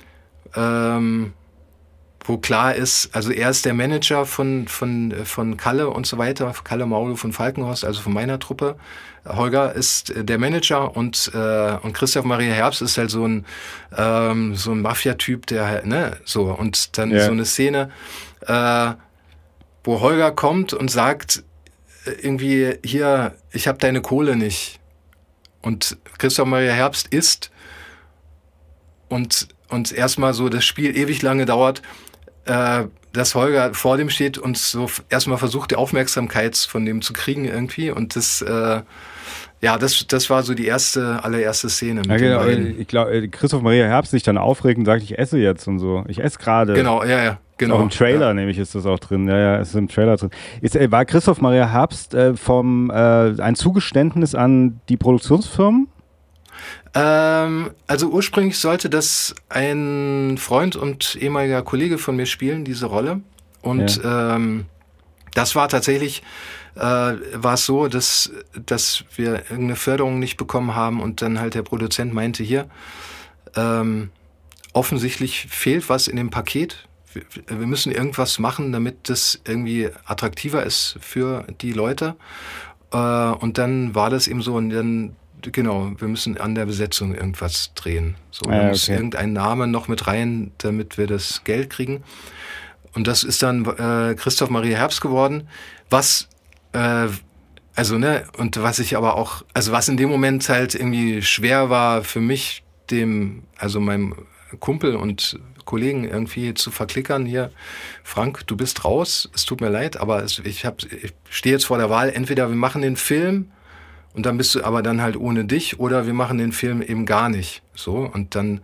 ähm, wo klar ist, also er ist der Manager von von von Kalle und so weiter, Kalle Maulu von Falkenhorst, also von meiner Truppe. Holger ist der Manager und äh, und Christoph Maria Herbst ist halt so ein ähm, so ein Mafia-Typ, der halt, ne, so, und dann ja. so eine Szene, äh, wo Holger kommt und sagt irgendwie, hier, ich habe deine Kohle nicht. Und Christoph Maria Herbst isst und und erstmal so das Spiel ewig lange dauert, äh, dass Holger vor dem steht und so erstmal versucht, die Aufmerksamkeit von dem zu kriegen irgendwie. Und das, äh, ja, das, das war so die erste, allererste Szene. Mit ja, genau. Ich glaube, Christoph Maria Herbst sich dann aufregt und sagt, ich esse jetzt und so. Ich esse gerade. Genau, ja, ja. Genau. Auch im Trailer, ja. nämlich, ist das auch drin. Ja, ja, ist im Trailer drin. Ist, war Christoph Maria Herbst äh, vom äh, ein Zugeständnis an die Produktionsfirmen? Ähm, also ursprünglich sollte das ein Freund und ehemaliger Kollege von mir spielen, diese Rolle. Und ja. ähm, das war tatsächlich, äh, war es so, dass, dass wir irgendeine Förderung nicht bekommen haben und dann halt der Produzent meinte, hier, ähm, offensichtlich fehlt was in dem Paket. Wir, wir müssen irgendwas machen, damit das irgendwie attraktiver ist für die Leute. Äh, und dann war das eben so, und dann genau, wir müssen an der Besetzung irgendwas drehen. So, da ah, okay. muss irgendein Name noch mit rein, damit wir das Geld kriegen. Und das ist dann äh, Christoph Maria Herbst geworden, was, äh, also, ne, und was ich aber auch, also was in dem Moment halt irgendwie schwer war für mich, dem, also meinem Kumpel und Kollegen irgendwie zu verklickern, hier, Frank, du bist raus, es tut mir leid, aber es, ich, hab, ich stehe jetzt vor der Wahl, entweder wir machen den Film, und dann bist du aber dann halt ohne dich, oder wir machen den Film eben gar nicht. So, und dann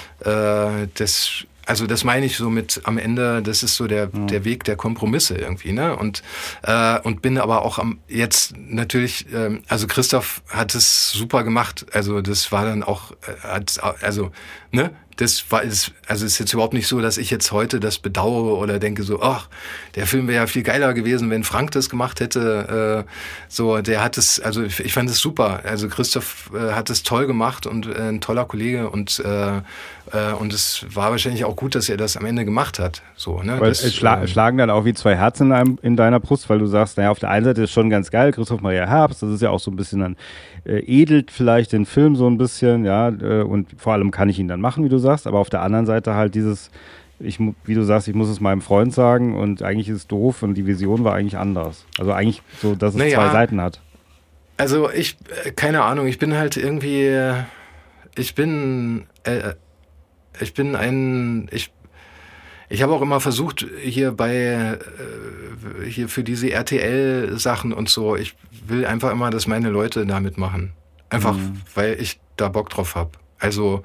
äh, das, also das meine ich so mit am Ende, das ist so der mhm. der Weg der Kompromisse irgendwie, ne? Und äh, und bin aber auch am jetzt natürlich, äh, also Christoph hat es super gemacht. Also das war dann auch, äh, hat, also ne? Das war, ist, also es ist jetzt überhaupt nicht so, dass ich jetzt heute das bedauere oder denke so, ach, der Film wäre ja viel geiler gewesen, wenn Frank das gemacht hätte. Äh, so, der hat es, also ich, ich fand es super. Also Christoph äh, hat es toll gemacht und äh, ein toller Kollege und äh, äh, und es war wahrscheinlich auch gut, dass er das am Ende gemacht hat. So, ne? Weil das, es schla- äh, schlagen dann auch wie zwei Herzen in, einem, in deiner Brust, weil du sagst, naja, auf der einen Seite ist schon ganz geil, Christoph Maria Herbst, das ist ja auch so ein bisschen dann äh, edelt vielleicht den Film so ein bisschen, ja, äh, und vor allem kann ich ihn dann machen, wie du sagst, aber auf der anderen Seite halt dieses, ich, wie du sagst, ich muss es meinem Freund sagen und eigentlich ist es doof und die Vision war eigentlich anders. Also eigentlich so, dass es naja, zwei Seiten hat. Also ich, äh, keine Ahnung, ich bin halt irgendwie, äh, ich bin, äh, ich bin ein, ich Ich habe auch immer versucht, hier bei, äh, hier für diese R T L-Sachen und so, ich will einfach immer, dass meine Leute da mitmachen. Einfach, mhm. weil ich da Bock drauf habe. Also,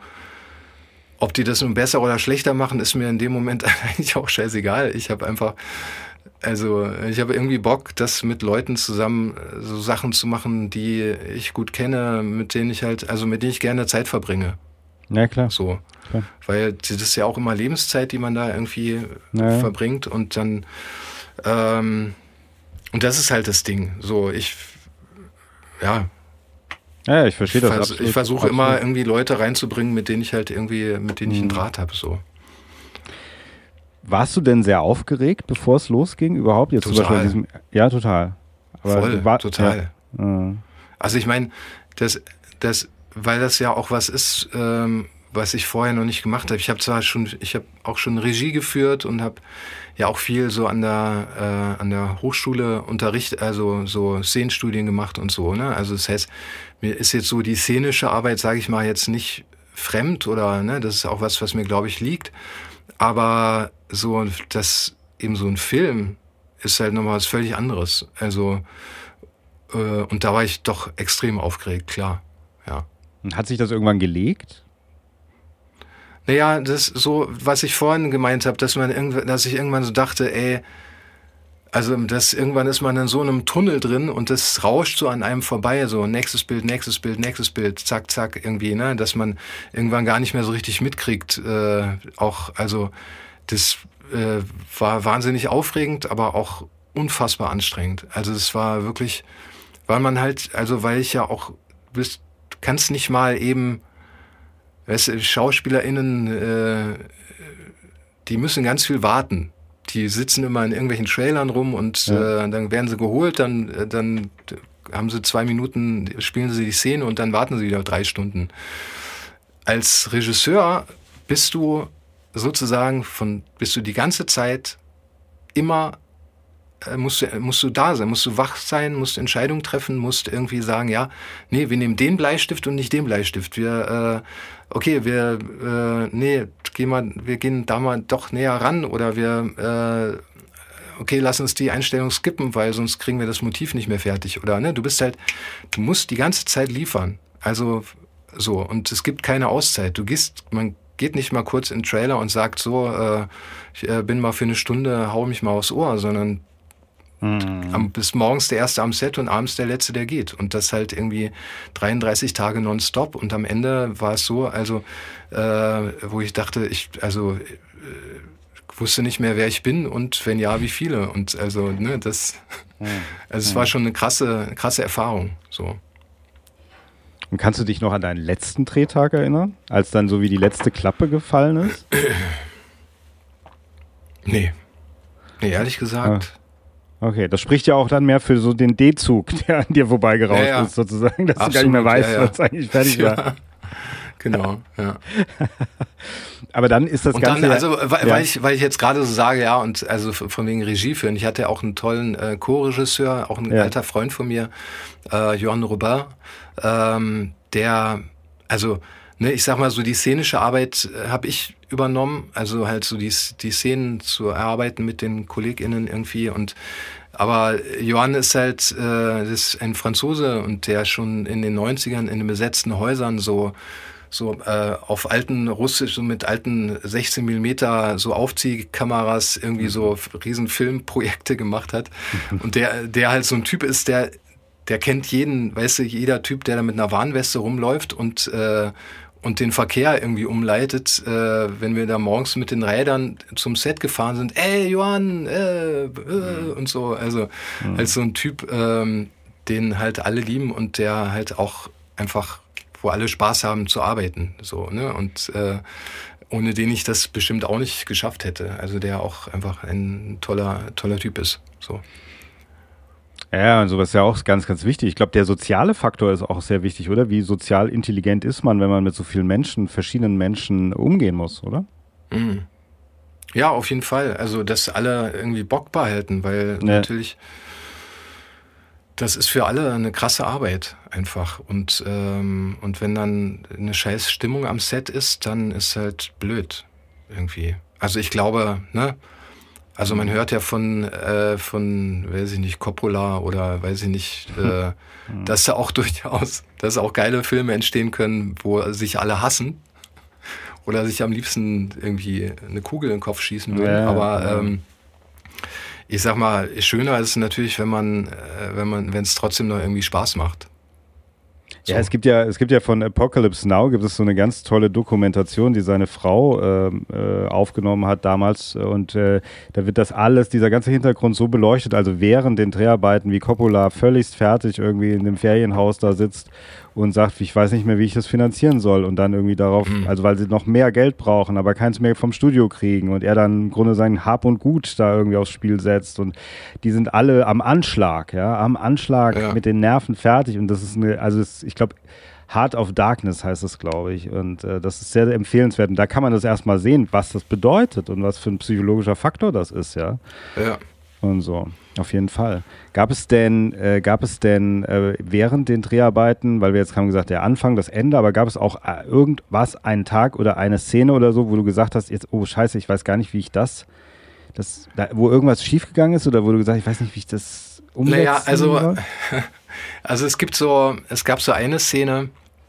ob die das nun besser oder schlechter machen, ist mir in dem Moment eigentlich auch scheißegal. Ich habe einfach, also, ich habe irgendwie Bock, das mit Leuten zusammen so Sachen zu machen, die ich gut kenne, mit denen ich halt, also mit denen ich gerne Zeit verbringe. Ja, klar. So. Klar. Weil das ist ja auch immer Lebenszeit, die man da irgendwie naja. verbringt und dann ähm, und das ist halt das Ding. So, ich ja. Ja, ich verstehe das. Vers- absolut. Ich versuche absolut. immer irgendwie Leute reinzubringen, mit denen ich halt irgendwie, mit denen ich einen Draht habe. So. Warst du denn sehr aufgeregt, bevor es losging überhaupt? Jetzt total. Zum Beispiel in diesem, ja, total. Aber Voll, war, total. Ja. Also ich meine, das, das, weil das ja auch was ist, ähm, was ich vorher noch nicht gemacht habe. Ich habe zwar schon, ich habe auch schon Regie geführt und habe ja auch viel so an der äh, an der Hochschule unterrichtet, also so Szenenstudien gemacht und so. Ne? Also das heißt, mir ist jetzt so die szenische Arbeit, sage ich mal, jetzt nicht fremd oder ne, das ist auch was, was mir glaube ich liegt. Aber so, das eben so ein Film ist halt nochmal was völlig anderes. Also äh, und da war ich doch extrem aufgeregt, klar, ja. Und hat sich das irgendwann gelegt? Naja, das so, was ich vorhin gemeint habe, dass man irgendwann, dass ich irgendwann so dachte, ey, also das irgendwann ist man in so einem Tunnel drin und das rauscht so an einem vorbei, so nächstes Bild, nächstes Bild, nächstes Bild, zack, zack, irgendwie, ne, dass man irgendwann gar nicht mehr so richtig mitkriegt, äh, auch, also das äh, war wahnsinnig aufregend, aber auch unfassbar anstrengend. Also es war wirklich, weil man halt, also weil ich ja auch, bist, kannst nicht mal eben, weißt du, SchauspielerInnen, äh, die müssen ganz viel warten. Die sitzen immer in irgendwelchen Trailern rum und ja. äh, dann werden sie geholt, dann, dann haben sie zwei Minuten, spielen sie die Szene und dann warten sie wieder drei Stunden. Als Regisseur bist du sozusagen von, bist du die ganze Zeit immer, äh, musst du, musst du da sein, musst du wach sein, musst Entscheidungen treffen, musst irgendwie sagen, ja, nee, wir nehmen den Bleistift und nicht den Bleistift. Wir, äh, okay, wir, äh, nee, geh mal, wir gehen da mal doch näher ran oder wir, äh, okay, lass uns die Einstellung skippen, weil sonst kriegen wir das Motiv nicht mehr fertig. Oder, ne, du bist halt, du musst die ganze Zeit liefern. Also, so, und es gibt keine Auszeit. Du gehst, man geht nicht mal kurz in den Trailer und sagt so, äh, ich äh, bin mal für eine Stunde, hau mich mal aufs Ohr, sondern mhm. am, bis morgens der Erste am Set und abends der Letzte, der geht. Und das halt irgendwie dreiunddreißig Tage nonstop. Und am Ende war es so, also, äh, wo ich dachte, ich, also, äh, wusste nicht mehr, wer ich bin und wenn ja, wie viele. Und also, ne, das, mhm. also es war schon eine krasse, krasse Erfahrung, so. Und kannst du dich noch an deinen letzten Drehtag erinnern, als dann so wie die letzte Klappe gefallen ist? Nee. Nee, ehrlich gesagt. Ah. Okay, das spricht ja auch dann mehr für so den D-Zug, der an dir vorbeigerauscht ja, ja. ist, sozusagen, dass Absolut, du gar nicht mehr weißt, ja, ja. was eigentlich fertig ja. war. Genau, ja. Aber dann ist das und Ganze... Dann, also, weil, ja. weil, ich, weil ich jetzt gerade so sage, ja, und also von wegen Regie führen, ich hatte auch einen tollen äh, Co-Regisseur, auch ein ja. alter Freund von mir, äh, Johann Robert, ähm, der, also, ne, ich sag mal so, die szenische Arbeit äh, habe ich übernommen, also halt so die, die Szenen zu erarbeiten mit den KollegInnen irgendwie und aber Johann ist halt äh, das ist ein Franzose und der schon in den neunzigern in den besetzten Häusern so so äh, auf alten russisch, so mit alten sechzehn Millimeter so Aufziehkameras irgendwie so riesen Filmprojekte gemacht hat und der der halt so ein Typ ist, der der kennt jeden, weißt du, jeder Typ, der da mit einer Warnweste rumläuft und äh, und den Verkehr irgendwie umleitet, äh, wenn wir da morgens mit den Rädern zum Set gefahren sind, ey Johann, äh, äh, und so, also mhm. als so ein Typ, ähm, den halt alle lieben und der halt auch einfach, wo alle Spaß haben zu arbeiten, so, ne, und äh, ohne den ich das bestimmt auch nicht geschafft hätte, also der auch einfach ein toller, toller Typ ist, so. Ja, und sowas ist ja auch ganz, ganz wichtig. Ich glaube, der soziale Faktor ist auch sehr wichtig, oder? Wie sozial intelligent ist man, wenn man mit so vielen Menschen, verschiedenen Menschen umgehen muss, oder? Mhm. Ja, auf jeden Fall. Also, dass alle irgendwie Bock behalten, weil ja. natürlich, das ist für alle eine krasse Arbeit einfach. Und, ähm, und wenn dann eine scheiß Stimmung am Set ist, dann ist halt blöd irgendwie. Also ich glaube, ne? Also man hört ja von, äh, von, weiß ich nicht, Coppola oder weiß ich nicht, äh, dass da auch durchaus, dass auch geile Filme entstehen können, wo sich alle hassen oder sich am liebsten irgendwie eine Kugel in den Kopf schießen würden. Ja, aber ja. Ähm, ich sag mal, schöner ist es natürlich, wenn man, äh, wenn man, wenn es trotzdem noch irgendwie Spaß macht. So. Ja, es gibt ja, es gibt ja von Apocalypse Now gibt es so eine ganz tolle Dokumentation, die seine Frau äh, äh, aufgenommen hat damals und äh, da wird das alles, dieser ganze Hintergrund so beleuchtet, also während den Dreharbeiten, wie Coppola völligst fertig irgendwie in dem Ferienhaus da sitzt und sagt, ich weiß nicht mehr, wie ich das finanzieren soll und dann irgendwie darauf, mhm. also weil sie noch mehr Geld brauchen, aber keins mehr vom Studio kriegen und er dann im Grunde sein Hab und Gut da irgendwie aufs Spiel setzt und die sind alle am Anschlag, ja, am Anschlag ja. mit den Nerven fertig und das ist eine, also es, ich glaube, Heart of Darkness heißt das, glaube ich, und äh, das ist sehr, sehr empfehlenswert und da kann man das erstmal sehen, was das bedeutet und was für ein psychologischer Faktor das ist, ja. Ja. Und so, auf jeden Fall. Gab es denn, äh, gab es denn äh, während den Dreharbeiten, weil wir jetzt haben gesagt, der Anfang, das Ende, aber gab es auch äh, irgendwas, einen Tag oder eine Szene oder so, wo du gesagt hast, jetzt, oh scheiße, ich weiß gar nicht, wie ich das, das da, wo irgendwas schiefgegangen ist oder wo du gesagt hast, ich weiß nicht, wie ich das umsetzen Naja, also, also es gibt so, es gab so eine Szene,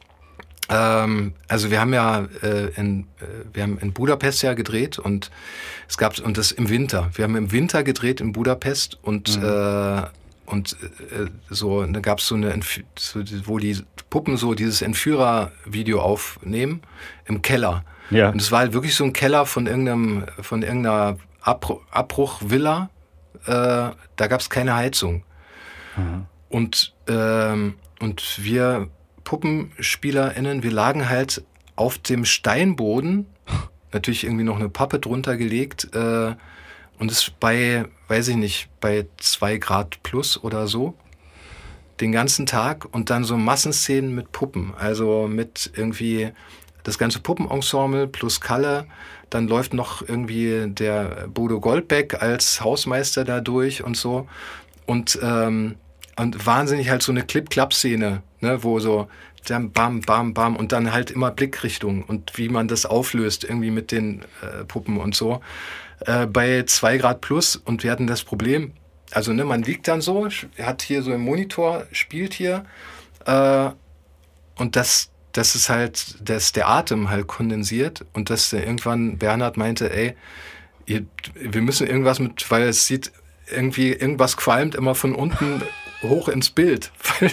ähm, also wir haben ja äh, in, äh, wir haben in Budapest ja gedreht und es gab, und das im Winter. Wir haben im Winter gedreht in Budapest und, mhm. äh, und äh, so, da gab es so eine, so, wo die Puppen so dieses Entführer-Video aufnehmen im Keller. Ja. Und es war halt wirklich so ein Keller von irgendeinem, von irgendeiner Abbruch, Abbruchvilla, äh, da gab es keine Heizung. Mhm. Und, ähm, und wir PuppenspielerInnen, wir lagen halt auf dem Steinboden, natürlich irgendwie noch eine Pappe drunter gelegt, äh, und es bei, weiß ich nicht, bei zwei Grad plus oder so, den ganzen Tag und dann so Massenszenen mit Puppen, also mit irgendwie das ganze Puppenensemble plus Kalle, dann läuft noch irgendwie der Bodo Goldbeck als Hausmeister da durch und so und, ähm, und wahnsinnig halt so eine Clip-Clap-Szene, ne, wo so dann bam, bam, bam und dann halt immer Blickrichtung und wie man das auflöst irgendwie mit den äh, Puppen und so. Äh, bei zwei Grad plus und wir hatten das Problem, also ne, man liegt dann so, hat hier so im Monitor, spielt hier äh, und das, das ist halt, dass der Atem halt kondensiert und dass irgendwann Bernhard meinte, ey, ihr, wir müssen irgendwas mit, weil es sieht irgendwie, irgendwas qualmt immer von unten hoch ins Bild.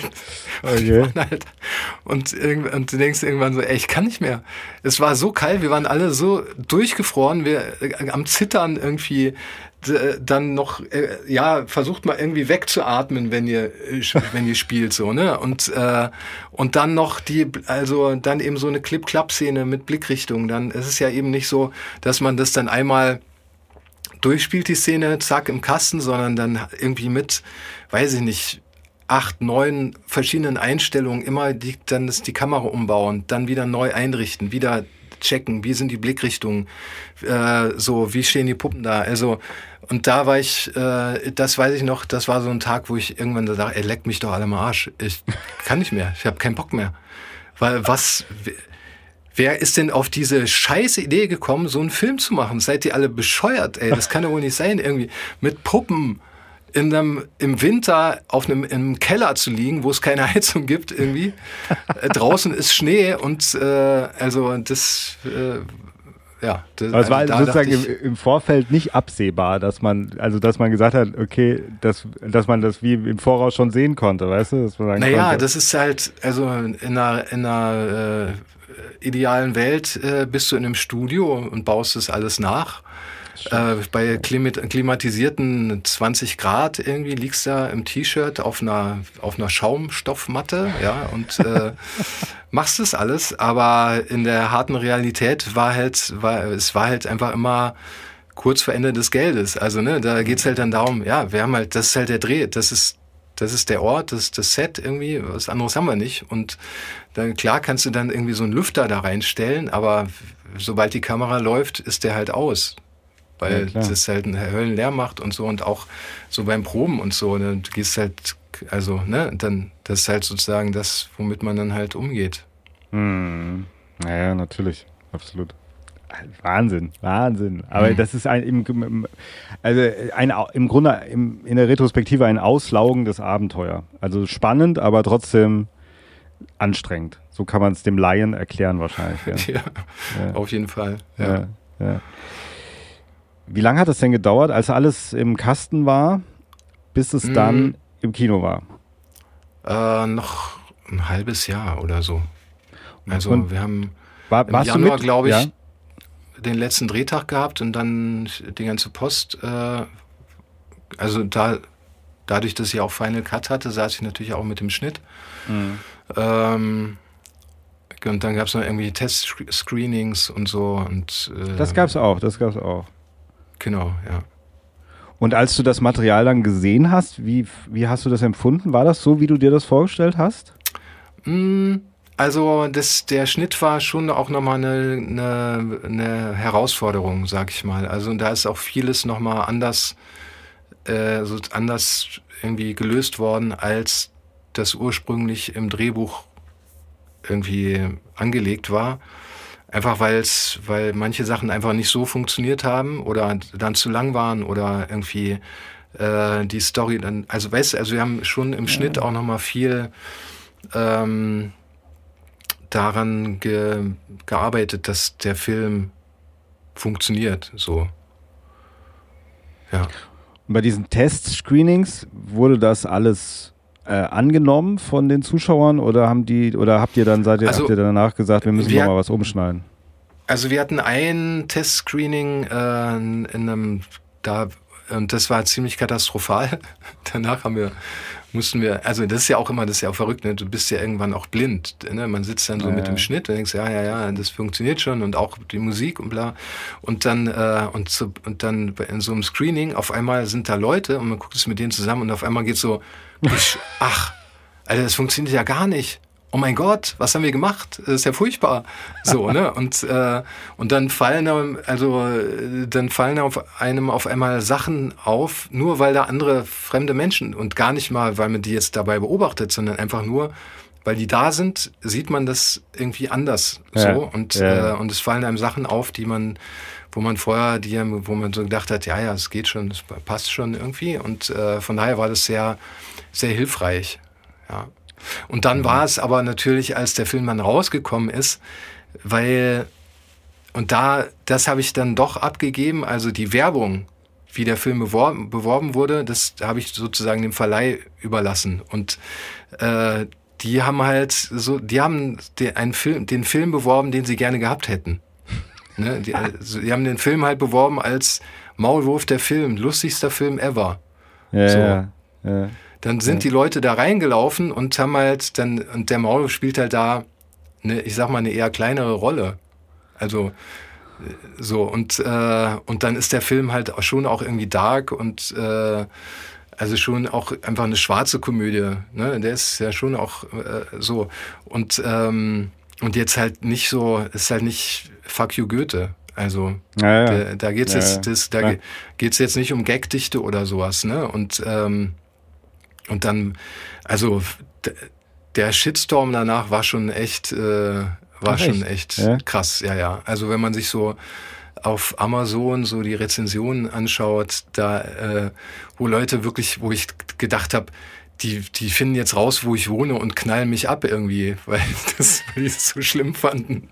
Okay. Halt, und, und du denkst irgendwann so, ey, ich kann nicht mehr. Es war so kalt, wir waren alle so durchgefroren, wir äh, am Zittern irgendwie d- dann noch, äh, ja, versucht mal irgendwie wegzuatmen, wenn ihr, äh, wenn ihr spielt, so, ne? Und, äh, und dann noch die, also dann eben so eine Clip-Clap-Szene mit Blickrichtung. Dann ist es ja eben nicht so, dass man das dann einmal durchspielt, die Szene, zack, im Kasten, sondern dann irgendwie mit, weiß ich nicht, acht, neun verschiedenen Einstellungen immer die, dann ist die Kamera umbauen, dann wieder neu einrichten, wieder checken, wie sind die Blickrichtungen, äh, so, wie stehen die Puppen da, also, und da war ich, äh, das weiß ich noch, das war so ein Tag, wo ich irgendwann so dachte, ey, leck mich doch alle am Arsch, ich kann nicht mehr, ich habe keinen Bock mehr, weil was... Wer ist denn auf diese scheiß Idee gekommen, so einen Film zu machen? Seid ihr alle bescheuert, ey? Das kann ja wohl nicht sein, irgendwie mit Puppen in einem, im Winter auf einem im Keller zu liegen, wo es keine Heizung gibt, irgendwie. Draußen ist Schnee und äh, also das, äh, ja. Das, Aber es war also, sozusagen im, im Vorfeld nicht absehbar, dass man, also dass man gesagt hat, okay, dass, dass man das wie im Voraus schon sehen konnte, weißt du? Dass man sagen naja, konnte. Das ist halt, also in einer, in einer äh, idealen Welt äh, bist du in einem Studio und baust das alles nach. Äh, bei klimat- klimatisierten zwanzig Grad irgendwie liegst du da im T-Shirt auf einer, auf einer Schaumstoffmatte, ja, und äh, machst das alles, aber in der harten Realität war halt, war, es war halt einfach immer kurz vor Ende des Geldes. Also, ne, da geht's halt dann darum, ja, wir haben halt, das ist halt der Dreh, das ist Das ist der Ort, das ist das Set irgendwie, was anderes haben wir nicht. Und dann, klar kannst du dann irgendwie so einen Lüfter da reinstellen, aber sobald die Kamera läuft, ist der halt aus. Weil ja, das halt einen Höllenlärm macht und so und auch so beim Proben und so. Ne, du gehst halt, also, ne, dann, das ist halt sozusagen das, womit man dann halt umgeht. Hm. Naja, natürlich, absolut. Wahnsinn, Wahnsinn. Aber mhm. das ist ein, im, also ein, im Grunde im, in der Retrospektive ein auslaugendes Abenteuer. Also spannend, aber trotzdem anstrengend. So kann man es dem Laien erklären wahrscheinlich. Ja, ja, ja. Auf jeden Fall. Ja. Ja, ja. Wie lange hat es denn gedauert, als alles im Kasten war, bis es mhm. dann im Kino war? Äh, noch ein halbes Jahr oder so. Also Und wir haben war, im Januar, glaube ich, ja? den letzten Drehtag gehabt und dann die ganze Post, äh, also da, dadurch, dass ich auch Final Cut hatte, saß ich natürlich auch mit dem Schnitt. Mhm. Ähm, und dann gab es noch irgendwie Test-Screenings und so. Und, äh, das gab es auch, das gab es auch. Genau, ja. Und als du das Material dann gesehen hast, wie, wie hast du das empfunden? War das so, wie du dir das vorgestellt hast? Mm, Also das, der Schnitt war schon auch nochmal eine, eine, eine Herausforderung, sag ich mal. Also da ist auch vieles nochmal anders, äh, so anders irgendwie gelöst worden, als das ursprünglich im Drehbuch irgendwie angelegt war. Einfach weil's, weil manche Sachen einfach nicht so funktioniert haben oder dann zu lang waren oder irgendwie äh, die Story dann, also weißt du, also wir haben schon im ja. Schnitt auch nochmal viel ähm, daran ge, gearbeitet, dass der Film funktioniert, so. Ja. Und bei diesen Test-Screenings wurde das alles äh, angenommen von den Zuschauern oder haben die, oder habt ihr dann, seid ihr, also, habt ihr danach gesagt, wir müssen wir, noch mal was umschneiden? Also wir hatten ein Testscreening äh, in einem, da und das war ziemlich katastrophal. Danach haben wir, mussten wir, also das ist ja auch immer, das ist ja auch verrückt, ne? Du bist ja irgendwann auch blind. Ne? Man sitzt dann so ja, mit dem Schnitt und denkst, ja, ja, ja, das funktioniert schon und auch die Musik und bla. Und dann, äh, und, so, und dann in so einem Screening, auf einmal sind da Leute und man guckt es mit denen zusammen und auf einmal geht so, ach, Alter, das funktioniert ja gar nicht. Oh mein Gott, was haben wir gemacht? Das ist ja furchtbar. So, ne? Und, äh, und dann fallen einem, also, dann fallen auf einem auf einmal Sachen auf, nur weil da andere fremde Menschen und gar nicht mal, weil man die jetzt dabei beobachtet, sondern einfach nur, weil die da sind, sieht man das irgendwie anders. Ja, so. Und, ja. äh, und es fallen einem Sachen auf, die man, wo man vorher, die, wo man so gedacht hat, ja, ja, es geht schon, es passt schon irgendwie. Und äh, von daher war das sehr, sehr hilfreich. Ja. Und dann war es aber natürlich, als der Film dann rausgekommen ist, weil, und da, das habe ich dann doch abgegeben, also die Werbung, wie der Film beworben, beworben wurde, das habe ich sozusagen dem Verleih überlassen. Und äh, die haben halt so, die haben den, einen Film, den Film beworben, den sie gerne gehabt hätten. Ne? Die, also, die haben den Film halt beworben als Maulwurf der Film, lustigster Film ever. Ja, so. ja, ja. Dann sind ja. die Leute da reingelaufen und haben halt dann, und der Maulwurf spielt halt da eine, ich sag mal, eine eher kleinere Rolle. Also, so, und, äh, und dann ist der Film halt schon auch irgendwie dark und, äh, also schon auch einfach eine schwarze Komödie, ne? Der ist ja schon auch, äh, so. Und, ähm, und jetzt halt nicht so, ist halt nicht Fuck you Goethe. Also, ja, ja. Der, da geht's ja, jetzt, das, da ja. geht's jetzt nicht um Gagdichte oder sowas, ne? Und, ähm, Und dann, also d- der Shitstorm danach war schon echt, äh, war Ach, schon echt, echt ja? krass, ja, ja. Also wenn man sich so auf Amazon so die Rezensionen anschaut, da, äh, wo Leute wirklich, wo ich gedacht habe, die, die finden jetzt raus, wo ich wohne und knallen mich ab irgendwie, weil das, weil die es so schlimm fanden.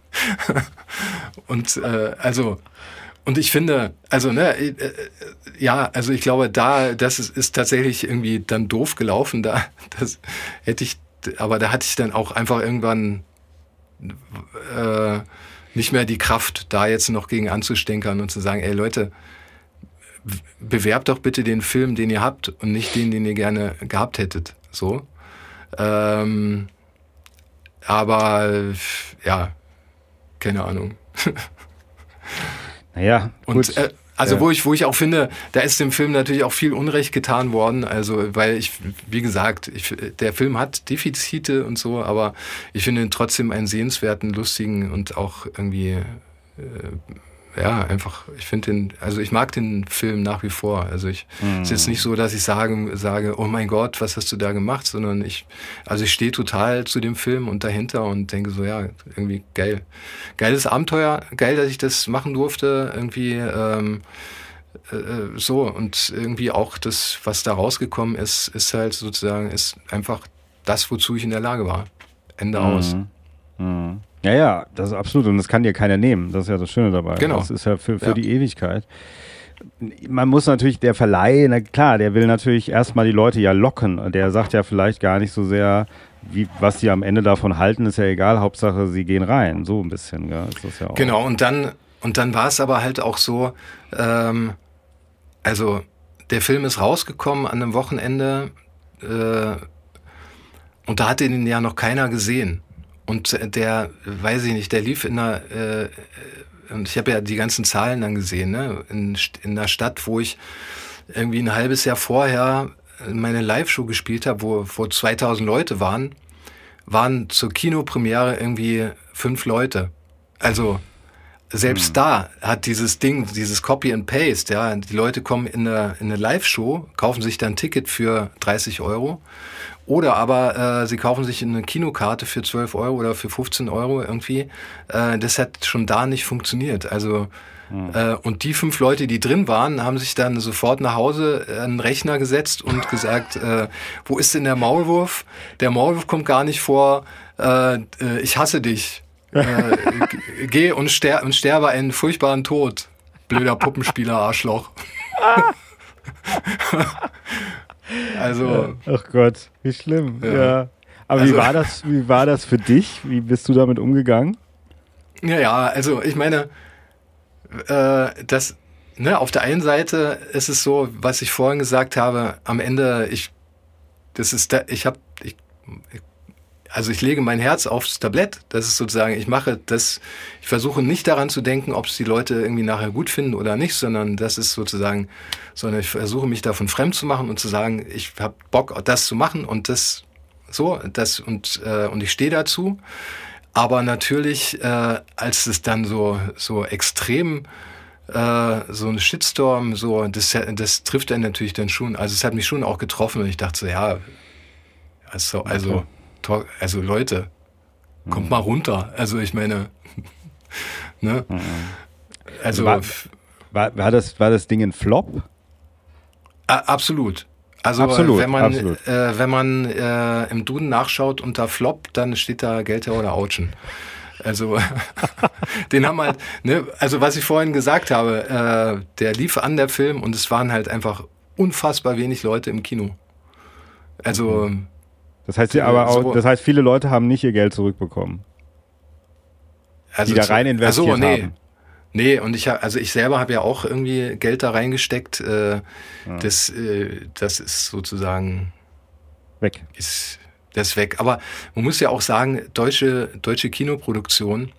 Und äh, also Und ich finde, also ne, äh, ja, also ich glaube, da, das ist, ist tatsächlich irgendwie dann doof gelaufen. Da, das hätte ich, aber da hatte ich dann auch einfach irgendwann äh, nicht mehr die Kraft, da jetzt noch gegen anzustänkern und zu sagen, ey Leute, bewerbt doch bitte den Film, den ihr habt und nicht den, den ihr gerne gehabt hättet. So. Ähm, aber ja, keine Ahnung. Naja, und äh, also ja. wo ich wo ich auch finde, da ist dem Film natürlich auch viel Unrecht getan worden, also weil ich, wie gesagt, ich, der Film hat Defizite und so, aber ich finde ihn trotzdem einen sehenswerten, lustigen und auch irgendwie äh, ja, einfach, ich finde den, also ich mag den Film nach wie vor. Also ich, mm. ist jetzt nicht so, dass ich sage, sage, oh mein Gott, was hast du da gemacht, sondern ich, also ich stehe total zu dem Film und dahinter und denke so, ja, irgendwie geil. Geiles Abenteuer, geil, dass ich das machen durfte, irgendwie, ähm, äh, so, und irgendwie auch das, was da rausgekommen ist, ist halt sozusagen, ist einfach das, wozu ich in der Lage war. Ende mm. aus. Mm. Ja, ja, das ist absolut. Und das kann dir keiner nehmen. Das ist ja das Schöne dabei. Genau. Das ist ja für, für ja. die Ewigkeit. Man muss natürlich, der Verleih, na klar, der will natürlich erstmal die Leute ja locken. Der sagt ja vielleicht gar nicht so sehr, wie, was die am Ende davon halten, ist ja egal. Hauptsache, sie gehen rein. So ein bisschen, ja. Ist das ja auch. Genau, und dann, und dann war es aber halt auch so, ähm, also der Film ist rausgekommen an einem Wochenende äh, und da hat den ja noch keiner gesehen. Und der, weiß ich nicht, der lief in einer, äh, und ich habe ja die ganzen Zahlen dann gesehen, ne? in, in einer Stadt, wo ich irgendwie ein halbes Jahr vorher meine Live-Show gespielt habe, wo, wo zweitausend Leute waren, waren zur Kinopremiere irgendwie fünf Leute. Also selbst hm. da hat dieses Ding, dieses Copy and Paste, ja, die Leute kommen in eine, in eine Live-Show, kaufen sich dann ein Ticket für dreißig Euro. Oder aber äh, sie kaufen sich eine Kinokarte für zwölf Euro oder für fünfzehn Euro irgendwie. Äh, das hat schon da nicht funktioniert. Also mhm. äh, und die fünf Leute, die drin waren, haben sich dann sofort nach Hause an den Rechner gesetzt und gesagt, äh, wo ist denn der Maulwurf? Der Maulwurf kommt gar nicht vor. Äh, äh, ich hasse dich. Äh, g- geh und, ster- und sterbe einen furchtbaren Tod. Blöder Puppenspieler, Arschloch. Also, ach Gott, wie schlimm. Ja. ja. Aber also, wie war das? Wie war das für dich? Wie bist du damit umgegangen? Ja, ja. Also ich meine, äh, das, ne, auf der einen Seite ist es so, was ich vorhin gesagt habe, am Ende, ich, das ist, da, ich habe, ich, also ich lege mein Herz aufs Tablett, das ist sozusagen, ich mache das, ich versuche nicht daran zu denken, ob es die Leute irgendwie nachher gut finden oder nicht, sondern das ist sozusagen, sondern ich versuche mich davon fremd zu machen und zu sagen, ich habe Bock, das zu machen und das so, das und, äh, und ich stehe dazu. Aber natürlich, äh, als es dann so, so extrem, äh, so ein Shitstorm, so, das, das trifft einen natürlich dann schon, also es hat mich schon auch getroffen und ich dachte so, ja, also, also, okay. also Leute, kommt mhm. mal runter. Also ich meine, ne? Mhm. Also, war, war, war, das, war das Ding ein Flop? A- absolut. Also absolut, wenn man absolut. Äh, wenn man äh, im Duden nachschaut unter Flop, dann steht da Gelter oder Autschen. Also den haben halt, ne, also was ich vorhin gesagt habe, äh, der lief an der Film und es waren halt einfach unfassbar wenig Leute im Kino. Also das heißt, ja, aber auch, so, das heißt, viele Leute haben nicht ihr Geld zurückbekommen, also die da rein investiert also, nee. haben. Nee, und ich habe, also ich selber habe ja auch irgendwie Geld da reingesteckt. Äh, ja. Das, äh, das ist sozusagen weg. Ist das weg. Aber man muss ja auch sagen, deutsche deutsche Kinoproduktion,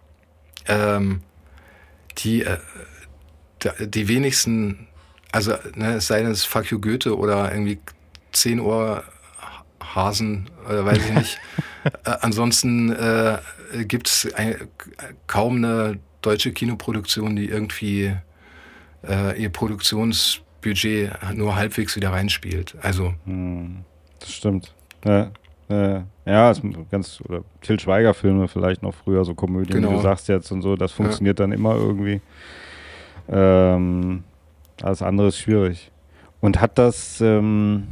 ähm, die äh, die wenigsten, also ne, es sei denn, es ist Fuck you Goethe oder irgendwie zehn Uhr Hasen oder weiß ich nicht. äh, ansonsten äh, gibt's ein, kaum eine deutsche Kinoproduktion, die irgendwie äh, ihr Produktionsbudget nur halbwegs wieder reinspielt. Also hm, das stimmt. Ja, äh, ja es ganz oder Til Schweiger Filme vielleicht noch früher, so Komödien, genau. wie du sagst jetzt und so, das funktioniert ja. dann immer irgendwie. Ähm, alles andere ist schwierig. Und hat das ähm,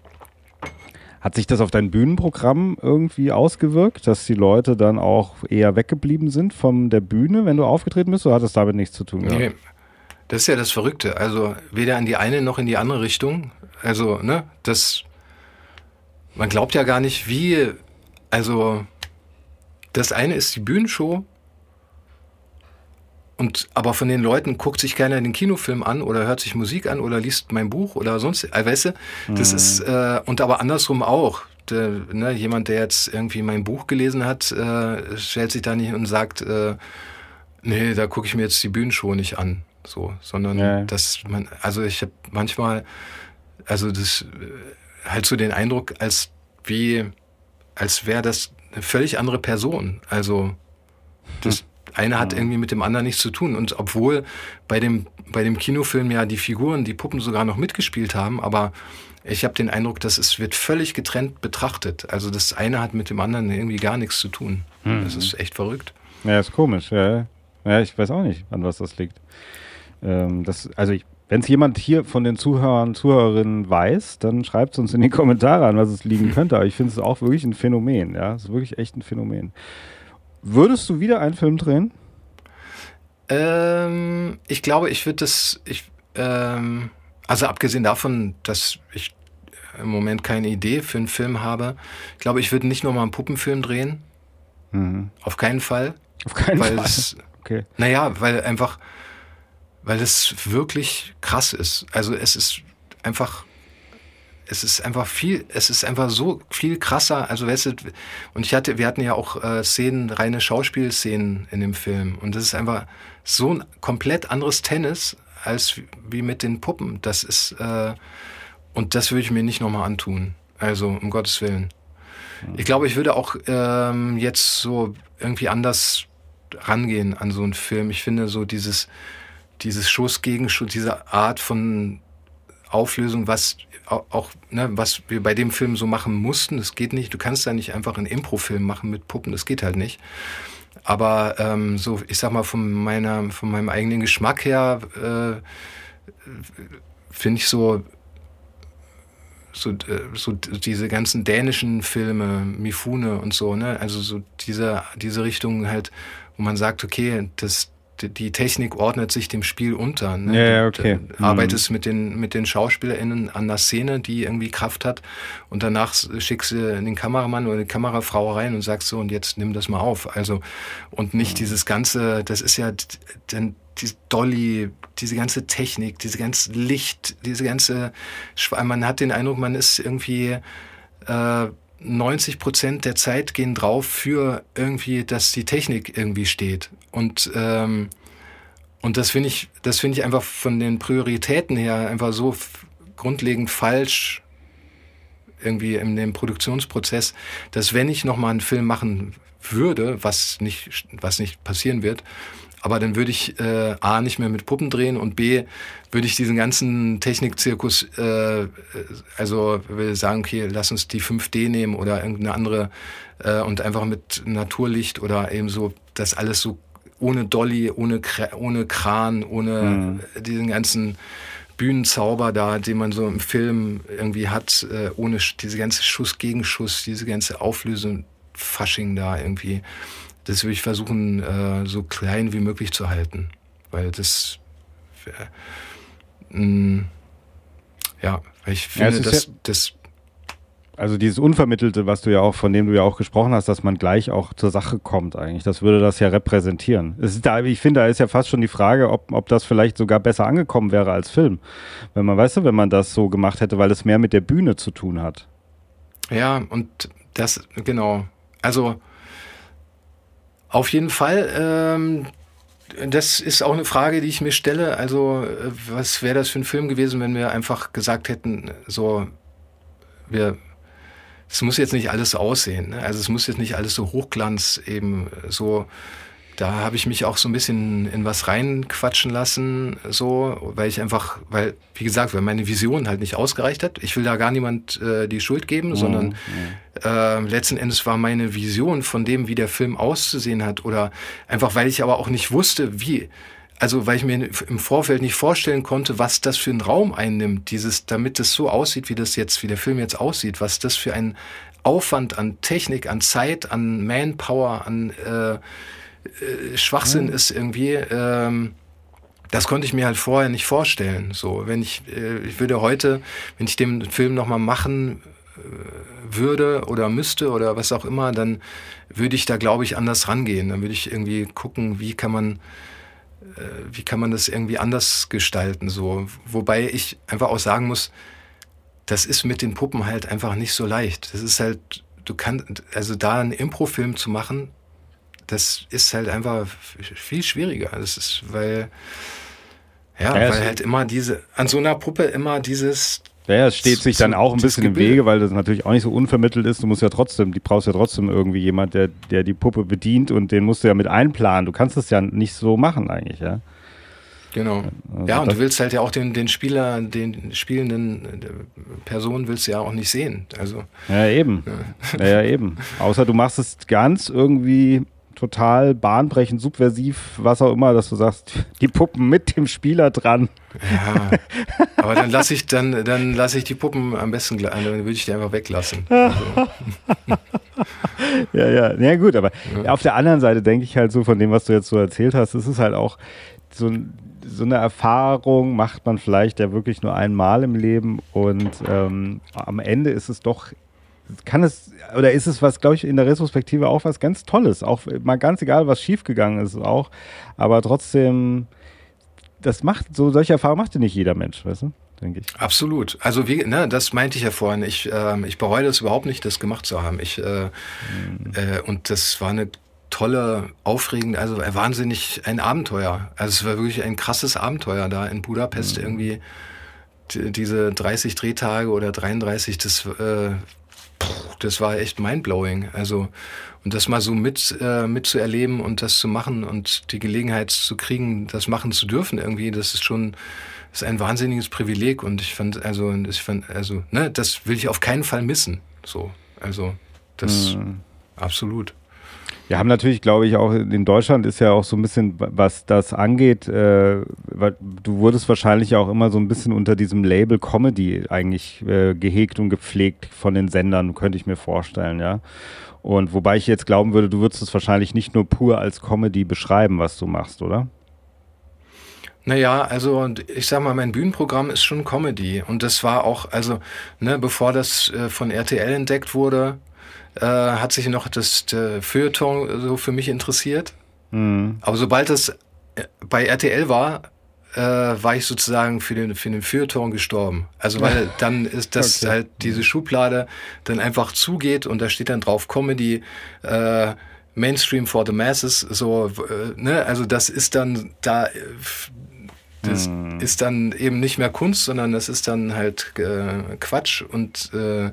Hat sich das auf dein Bühnenprogramm irgendwie ausgewirkt, dass die Leute dann auch eher weggeblieben sind von der Bühne, wenn du aufgetreten bist, oder hat das damit nichts zu tun gehabt? Nee, das ist ja das Verrückte. Also weder in die eine noch in die andere Richtung. Also, ne, das, man glaubt ja gar nicht, wie, also das eine ist die Bühnenshow und aber von den Leuten guckt sich keiner den Kinofilm an oder hört sich Musik an oder liest mein Buch oder sonst, weißt du, das mhm. ist, äh, und aber andersrum auch. Der, ne, jemand, der jetzt irgendwie mein Buch gelesen hat, äh, stellt sich da nicht und sagt, äh, nee, da gucke ich mir jetzt die Bühnenshow nicht an, so, sondern ja. dass man, also ich habe manchmal, also das, halt so den Eindruck, als wie, als wäre das eine völlig andere Person, also das, hm. eine hat irgendwie mit dem anderen nichts zu tun. Und obwohl bei dem, bei dem Kinofilm ja die Figuren, die Puppen sogar noch mitgespielt haben, aber ich habe den Eindruck, dass es wird völlig getrennt betrachtet. Also das eine hat mit dem anderen irgendwie gar nichts zu tun. Mhm. Das ist echt verrückt. Ja, ist komisch. Ja, ja ich weiß auch nicht, an was das liegt. Ähm, das, also wenn es jemand hier von den Zuhörern, Zuhörerinnen weiß, dann schreibt es uns in die Kommentare an, was es liegen könnte. Aber ich finde es auch wirklich ein Phänomen. Ja, es ist wirklich echt ein Phänomen. Würdest du wieder einen Film drehen? Ähm, ich glaube, ich würde das, ich, ähm, also abgesehen davon, dass ich im Moment keine Idee für einen Film habe, ich glaube, ich würde nicht nochmal einen Puppenfilm drehen. Mhm. Auf keinen Fall. Auf keinen weil Fall? Es, okay. Naja, weil einfach, weil es wirklich krass ist. Also es ist einfach... Es ist einfach viel, es ist einfach so viel krasser, also weißt du, und ich hatte, wir hatten ja auch äh, Szenen, reine Schauspielszenen in dem Film und das ist einfach so ein komplett anderes Tennis als wie mit den Puppen. Das ist, äh, und das würde ich mir nicht nochmal antun, also um Gottes Willen. Ich glaube, ich würde auch ähm, jetzt so irgendwie anders rangehen an so einen Film. Ich finde so dieses, dieses Schuss gegen Schuss, diese Art von Auflösung, was auch, ne, was wir bei dem Film so machen mussten, das geht nicht. Du kannst da nicht einfach einen Impro-Film machen mit Puppen, das geht halt nicht. Aber ähm, so, ich sag mal, von meiner, von meinem eigenen Geschmack her äh, finde ich so, so, so diese ganzen dänischen Filme, Mifune und so, ne, also so diese, diese Richtung halt, wo man sagt, okay, das die Technik ordnet sich dem Spiel unter. Ne? Ja, ja, okay. Du arbeitest mhm. mit den, mit den SchauspielerInnen an der Szene, die irgendwie Kraft hat, und danach schickst du den Kameramann oder die Kamerafrau rein und sagst so, und jetzt nimm das mal auf. Also, und nicht mhm. dieses ganze, das ist ja dann die Dolly, diese ganze Technik, diese ganze Licht, diese ganze, man hat den Eindruck, man ist irgendwie, äh, neunzig Prozent der Zeit gehen drauf für irgendwie, dass die Technik irgendwie steht. Und, ähm, und das finde ich, das finde ich einfach von den Prioritäten her einfach so f- grundlegend falsch irgendwie in dem Produktionsprozess, dass wenn ich nochmal einen Film machen würde, was nicht, was nicht passieren wird, aber dann würde ich äh, A, nicht mehr mit Puppen drehen und B, würde ich diesen ganzen Technikzirkus, äh, also will sagen, okay, lass uns die fünf D nehmen oder irgendeine andere äh, und einfach mit Naturlicht oder eben so, das alles so ohne Dolly, ohne, ohne Kran, ohne mhm. diesen ganzen Bühnenzauber da, den man so im Film irgendwie hat, äh, ohne diese ganze Schuss-Gegenschuss, diese ganze Auflösung, Fasching da irgendwie. Das würde ich versuchen, äh, so klein wie möglich zu halten. Weil das, äh, mh, ja, weil ich finde, ja, dass ja, das. Also dieses Unvermittelte, was du ja auch, von dem du ja auch gesprochen hast, dass man gleich auch zur Sache kommt eigentlich. Das würde das ja repräsentieren. Es ist da, ich finde, da ist ja fast schon die Frage, ob, ob das vielleicht sogar besser angekommen wäre als Film. Wenn man, weißt du, wenn man das so gemacht hätte, weil es mehr mit der Bühne zu tun hat. Ja, und das, genau. Also, auf jeden Fall, ähm, das ist auch eine Frage, die ich mir stelle. Also, was wäre das für ein Film gewesen, wenn wir einfach gesagt hätten, so, wir, es muss jetzt nicht alles so aussehen, ne? Also es muss jetzt nicht alles so Hochglanz eben so. Da habe ich mich auch so ein bisschen in was reinquatschen lassen, so, weil ich einfach, weil, wie gesagt, weil meine Vision halt nicht ausgereicht hat. Ich will da gar niemand äh, die Schuld geben, mhm. sondern äh, letzten Endes war meine Vision von dem, wie der Film auszusehen hat, oder einfach, weil ich aber auch nicht wusste, wie, also weil ich mir im Vorfeld nicht vorstellen konnte, was das für einen Raum einnimmt, dieses, damit es so aussieht, wie das jetzt, wie der Film jetzt aussieht, was das für ein Aufwand an Technik, an Zeit, an Manpower, an äh, Schwachsinn mhm. ist irgendwie, ähm, das konnte ich mir halt vorher nicht vorstellen. So, wenn ich, äh, ich würde heute, wenn ich den Film nochmal machen äh, würde oder müsste oder was auch immer, dann würde ich da, glaube ich, anders rangehen. Dann würde ich irgendwie gucken, wie kann man, äh, wie kann man das irgendwie anders gestalten. So, wobei ich einfach auch sagen muss, das ist mit den Puppen halt einfach nicht so leicht. Das ist halt, du kannst, also da einen Impro-Film zu machen, das ist halt einfach viel schwieriger. Das ist, weil, ja, ja weil halt immer diese, an so einer Puppe immer dieses. Ja, es steht sich dann auch ein bisschen im Wege, weil das natürlich auch nicht so unvermittelt ist. Du musst ja trotzdem, die brauchst ja trotzdem irgendwie jemand, der, der die Puppe bedient, und den musst du ja mit einplanen. Du kannst das ja nicht so machen eigentlich, ja. Genau. Also ja, und du willst halt ja auch den, den Spieler, den spielenden Personen willst du ja auch nicht sehen. Also. Ja, eben. Ja, ja, eben. Außer du machst es ganz irgendwie total bahnbrechend, subversiv, was auch immer, dass du sagst, die Puppen mit dem Spieler dran. Ja, aber dann lasse ich dann, dann lasse ich die Puppen am besten, dann würde ich die einfach weglassen. Also. ja, ja, ja gut, aber ja. Auf der anderen Seite denke ich halt so, von dem, was du jetzt so erzählt hast, es ist halt auch so, so eine Erfahrung macht man vielleicht ja wirklich nur einmal im Leben, und ähm, am Ende ist es doch kann es, oder ist es was, glaube ich, in der Retrospektive auch was ganz Tolles, auch mal ganz egal, was schiefgegangen ist auch, aber trotzdem, das macht, so solche Erfahrungen macht ja nicht jeder Mensch, weißt du, denke ich. Absolut, also wie, ne, das meinte ich ja vorhin, ich, äh, ich bereue das überhaupt nicht, das gemacht zu haben, ich, äh, mhm. äh, und das war eine tolle, aufregende, also wahnsinnig ein Abenteuer, also es war wirklich ein krasses Abenteuer da in Budapest, mhm. irgendwie die, diese dreißig Drehtage oder dreiunddreißig, das, äh, das war echt mindblowing. Also, und das mal so mit, äh, mitzuerleben und das zu machen und die Gelegenheit zu kriegen, das machen zu dürfen irgendwie, das ist schon, das ist ein wahnsinniges Privileg, und ich fand, also, ich fand, also, ne, das will ich auf keinen Fall missen. So, also, das, mhm. absolut. Wir haben natürlich, glaube ich, auch in Deutschland ist ja auch so ein bisschen, was das angeht, äh, du wurdest wahrscheinlich auch immer so ein bisschen unter diesem Label Comedy eigentlich äh, gehegt und gepflegt von den Sendern, könnte ich mir vorstellen, ja. Und wobei ich jetzt glauben würde, du würdest es wahrscheinlich nicht nur pur als Comedy beschreiben, was du machst, oder? Naja, also ich sag mal, mein Bühnenprogramm ist schon Comedy. Und das war auch, also, ne, bevor das äh, von R T L entdeckt wurde, äh, hat sich noch das Feuilleton so für mich interessiert. Mhm. Aber sobald das bei R T L war, äh, war ich sozusagen für den, für den Feuilleton gestorben. Also weil dann ist das okay. halt diese Schublade dann einfach zugeht und da steht dann drauf Comedy, äh, Mainstream for the Masses, so, äh, ne, also das ist dann da, das hm. ist dann eben nicht mehr Kunst, sondern das ist dann halt äh, Quatsch und äh,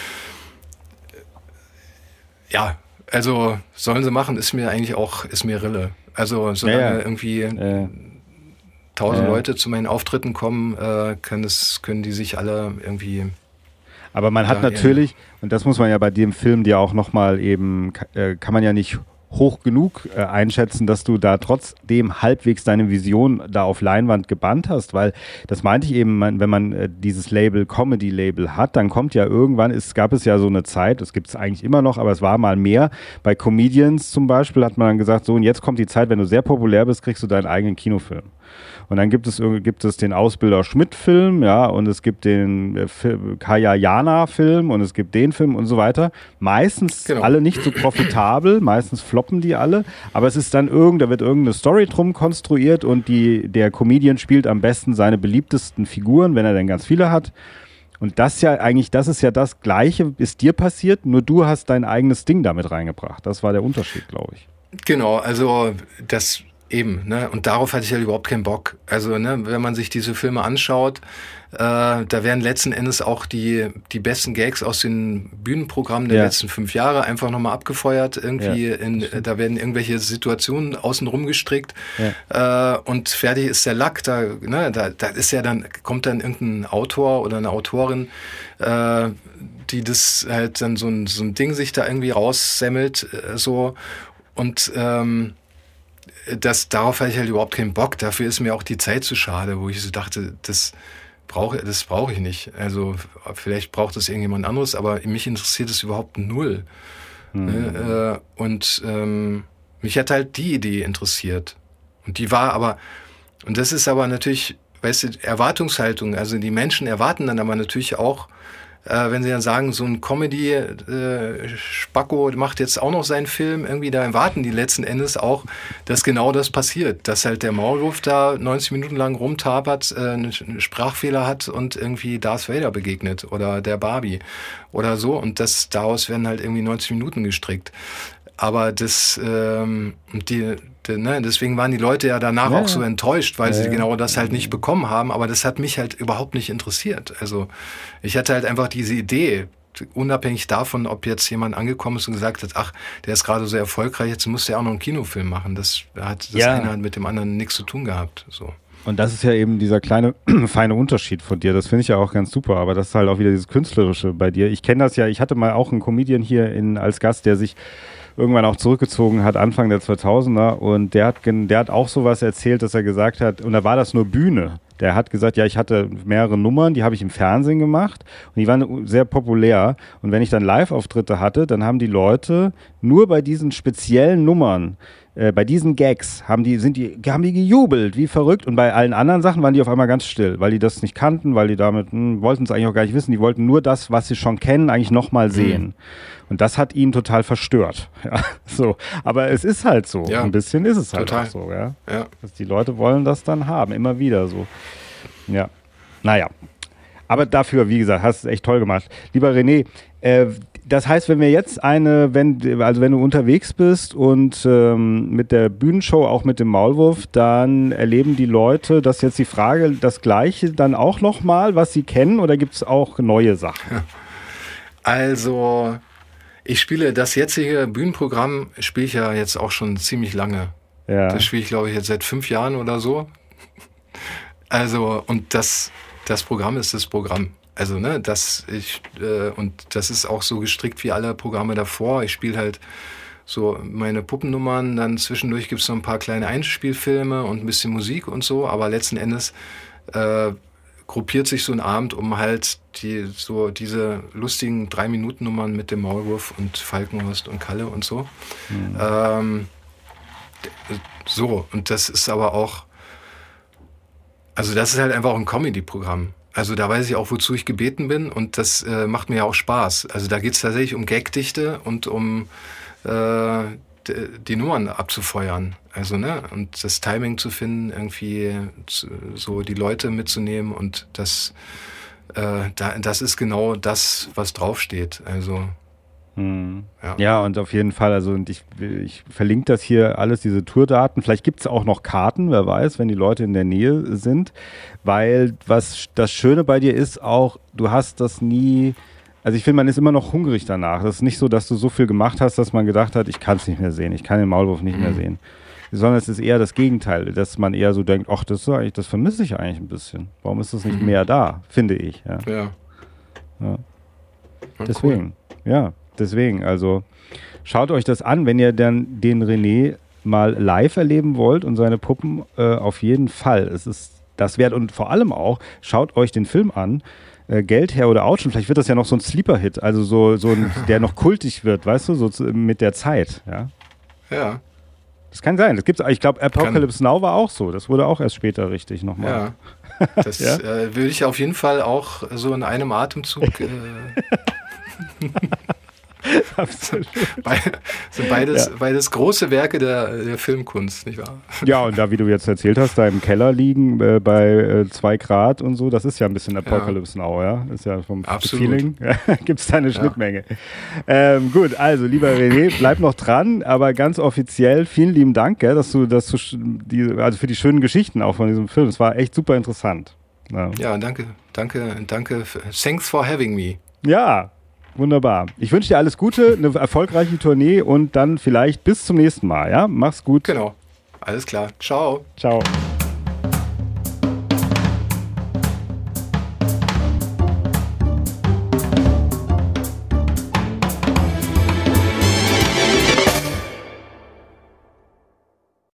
ja, also sollen sie machen, ist mir eigentlich auch, ist mir Rille. Also solange ja, ja. irgendwie ja. tausend ja. Leute zu meinen Auftritten kommen, äh, kann es, können die sich alle irgendwie... Aber man hat natürlich, und das muss man ja bei dem Film dir auch nochmal eben, äh, kann man ja nicht hoch genug äh, einschätzen, dass du da trotzdem halbwegs deine Vision da auf Leinwand gebannt hast, weil das meinte ich eben, man, wenn man äh, dieses Label, Comedy-Label hat, dann kommt ja irgendwann, es gab es ja so eine Zeit, das gibt es eigentlich immer noch, aber es war mal mehr, bei Comedians zum Beispiel hat man dann gesagt, so und jetzt kommt die Zeit, wenn du sehr populär bist, kriegst du deinen eigenen Kinofilm. Und dann gibt es, gibt es den Ausbilder-Schmidt-Film, ja, und es gibt den äh, Kaya-Jana-Film und es gibt den Film und so weiter. Meistens genau. alle nicht so profitabel, meistens floppen die alle, aber es ist dann irgend, da wird irgendeine Story drum konstruiert und die, der Comedian spielt am besten seine beliebtesten Figuren, wenn er denn ganz viele hat. Und das ja eigentlich, das ist ja das Gleiche, ist dir passiert, nur du hast dein eigenes Ding damit reingebracht. Das war der Unterschied, glaube ich. Genau, also das eben, ne? Und darauf hatte ich ja überhaupt keinen Bock. Also, ne, wenn man sich diese Filme anschaut, äh, da werden letzten Endes auch die die besten Gags aus den Bühnenprogrammen der ja. letzten fünf Jahre einfach nochmal abgefeuert. Irgendwie, ja, in, da werden irgendwelche Situationen außenrum gestrickt ja. äh, und fertig ist der Lack. Da, ne, da, da ist ja dann, kommt dann irgendein Autor oder eine Autorin, äh, die das halt dann so ein, so ein Ding sich da irgendwie raussemmelt, äh, so und ähm, Das, darauf hatte ich halt überhaupt keinen Bock. Dafür ist mir auch die Zeit zu schade, wo ich so dachte, das brauche das brauche ich nicht. Also vielleicht braucht das irgendjemand anderes, aber mich interessiert es überhaupt null. Mhm. Ne? Und ähm, mich hat halt die Idee interessiert. Und die war aber, und das ist aber natürlich, weißt du, Erwartungshaltung. Also die Menschen erwarten dann aber natürlich auch, Äh, wenn sie dann sagen, so ein Comedy-Spacko äh, macht jetzt auch noch seinen Film, irgendwie da erwarten die letzten Endes auch, dass genau das passiert. Dass halt der Maulwurf da neunzig Minuten lang rumtapert, äh, einen Sprachfehler hat und irgendwie Darth Vader begegnet oder der Barbie oder so. Und das, daraus werden halt irgendwie neunzig Minuten gestrickt. Aber das, ähm, die, die, ne, deswegen waren die Leute ja danach ja, auch so enttäuscht, weil ja, sie genau das halt nicht bekommen haben. Aber das hat mich halt überhaupt nicht interessiert. Also ich hatte halt einfach diese Idee, unabhängig davon, ob jetzt jemand angekommen ist und gesagt hat, ach, der ist gerade so erfolgreich, jetzt muss der auch noch einen Kinofilm machen. Das hat das ja. eine hat mit dem anderen nichts zu tun gehabt. So. Und das ist ja eben dieser kleine, feine Unterschied von dir. Das finde ich ja auch ganz super. Aber das ist halt auch wieder dieses Künstlerische bei dir. Ich kenne das ja, ich hatte mal auch einen Comedian hier in, als Gast, der sich irgendwann auch zurückgezogen hat, Anfang der zweitausender. Und der hat, der hat auch sowas erzählt, dass er gesagt hat, und da war das nur Bühne. Der hat gesagt, ja, ich hatte mehrere Nummern, die habe ich im Fernsehen gemacht und die waren sehr populär. Und wenn ich dann Live-Auftritte hatte, dann haben die Leute nur bei diesen speziellen Nummern, äh, bei diesen Gags, haben die, sind die, haben die gejubelt, wie verrückt. Und bei allen anderen Sachen waren die auf einmal ganz still, weil die das nicht kannten, weil die damit, hm, wollten es eigentlich auch gar nicht wissen. Die wollten nur das, was sie schon kennen, eigentlich nochmal sehen. Mhm. Und das hat ihn total verstört. Ja, so. Aber es ist halt so. Ja, ein bisschen ist es halt total. Auch so. Ja? Ja. Dass die Leute wollen das dann haben, immer wieder so. Ja, naja. Aber dafür, wie gesagt, hast du es echt toll gemacht. Lieber René, äh, das heißt, wenn wir jetzt eine, wenn, also wenn du unterwegs bist und ähm, mit der Bühnenshow, auch mit dem Maulwurf, dann erleben die Leute, das ist jetzt die Frage, das Gleiche dann auch nochmal, was sie kennen, oder gibt es auch neue Sachen? Also, ich spiele das jetzige Bühnenprogramm, spiele ich ja jetzt auch schon ziemlich lange. Ja. Das spiele ich, glaube ich, jetzt seit fünf Jahren oder so. Also, und das, das Programm ist das Programm. Also, ne, das, ich, äh, und das ist auch so gestrickt wie alle Programme davor. Ich spiele halt so meine Puppennummern, dann zwischendurch gibt's noch ein paar kleine Einspielfilme und ein bisschen Musik und so, aber letzten Endes äh, gruppiert sich so ein Abend um halt die, so diese lustigen Drei-Minuten-Nummern mit dem Maulwurf und Falkenhorst und Kalle und so. Mhm. Ähm, so, und das ist aber auch Also das ist halt einfach auch ein Comedy-Programm. Also da weiß ich auch, wozu ich gebeten bin und das äh, macht mir ja auch Spaß. Also da geht es tatsächlich um Gagdichte und um äh, d- die Nummern abzufeuern. Also ne, und das Timing zu finden, irgendwie zu, so die Leute mitzunehmen und das, äh, da, das ist genau das, was draufsteht. Also Hm. Ja. ja, und auf jeden Fall, also und ich, ich verlinke das hier alles, diese Tourdaten. Vielleicht gibt es auch noch Karten, wer weiß, wenn die Leute in der Nähe sind, weil was das Schöne bei dir ist auch, du hast das nie, also ich finde, man ist immer noch hungrig danach. Das ist nicht so, dass du so viel gemacht hast, dass man gedacht hat, ich kann es nicht mehr sehen, ich kann den Maulwurf nicht mhm. mehr sehen. Sondern es ist eher das Gegenteil, dass man eher so denkt, ach, das, das vermisse ich eigentlich ein bisschen. Warum ist das nicht mhm. mehr da, finde ich. Ja. ja. ja. Deswegen, cool. ja. Deswegen, also schaut euch das an, wenn ihr dann den René mal live erleben wollt und seine Puppen, äh, auf jeden Fall. Es ist das wert und vor allem auch, schaut euch den Film an, äh, Geldherr oder Autschen, vielleicht wird das ja noch so ein Sleeper-Hit, also so, so ein, der noch kultig wird, weißt du, so zu, mit der Zeit, ja. Ja. Das kann sein, das gibt's, ich glaube Apocalypse Now war auch so, das wurde auch erst später richtig nochmal. Ja, das ja? äh, würde ich auf jeden Fall auch so in einem Atemzug äh Absolut. Be- sind beides, ja. beides große Werke der, der Filmkunst, nicht wahr? Ja, und da, wie du jetzt erzählt hast, da im Keller liegen äh, bei äh, zwei Grad und so, das ist ja ein bisschen Apocalypse Now, ja? Ist ja vom Absolut. Feeling, gibt es da eine ja. Schnittmenge. Ähm, gut, also, lieber René, bleib noch dran, aber ganz offiziell, vielen lieben Dank, gell, dass du, dass du die, also für die schönen Geschichten auch von diesem Film, es war echt super interessant. Ja, ja danke, danke, danke. Thanks for having me. Ja, wunderbar. Ich wünsche dir alles Gute, eine erfolgreiche Tournee und dann vielleicht bis zum nächsten Mal. Ja, mach's gut. Genau. Alles klar. Ciao. Ciao.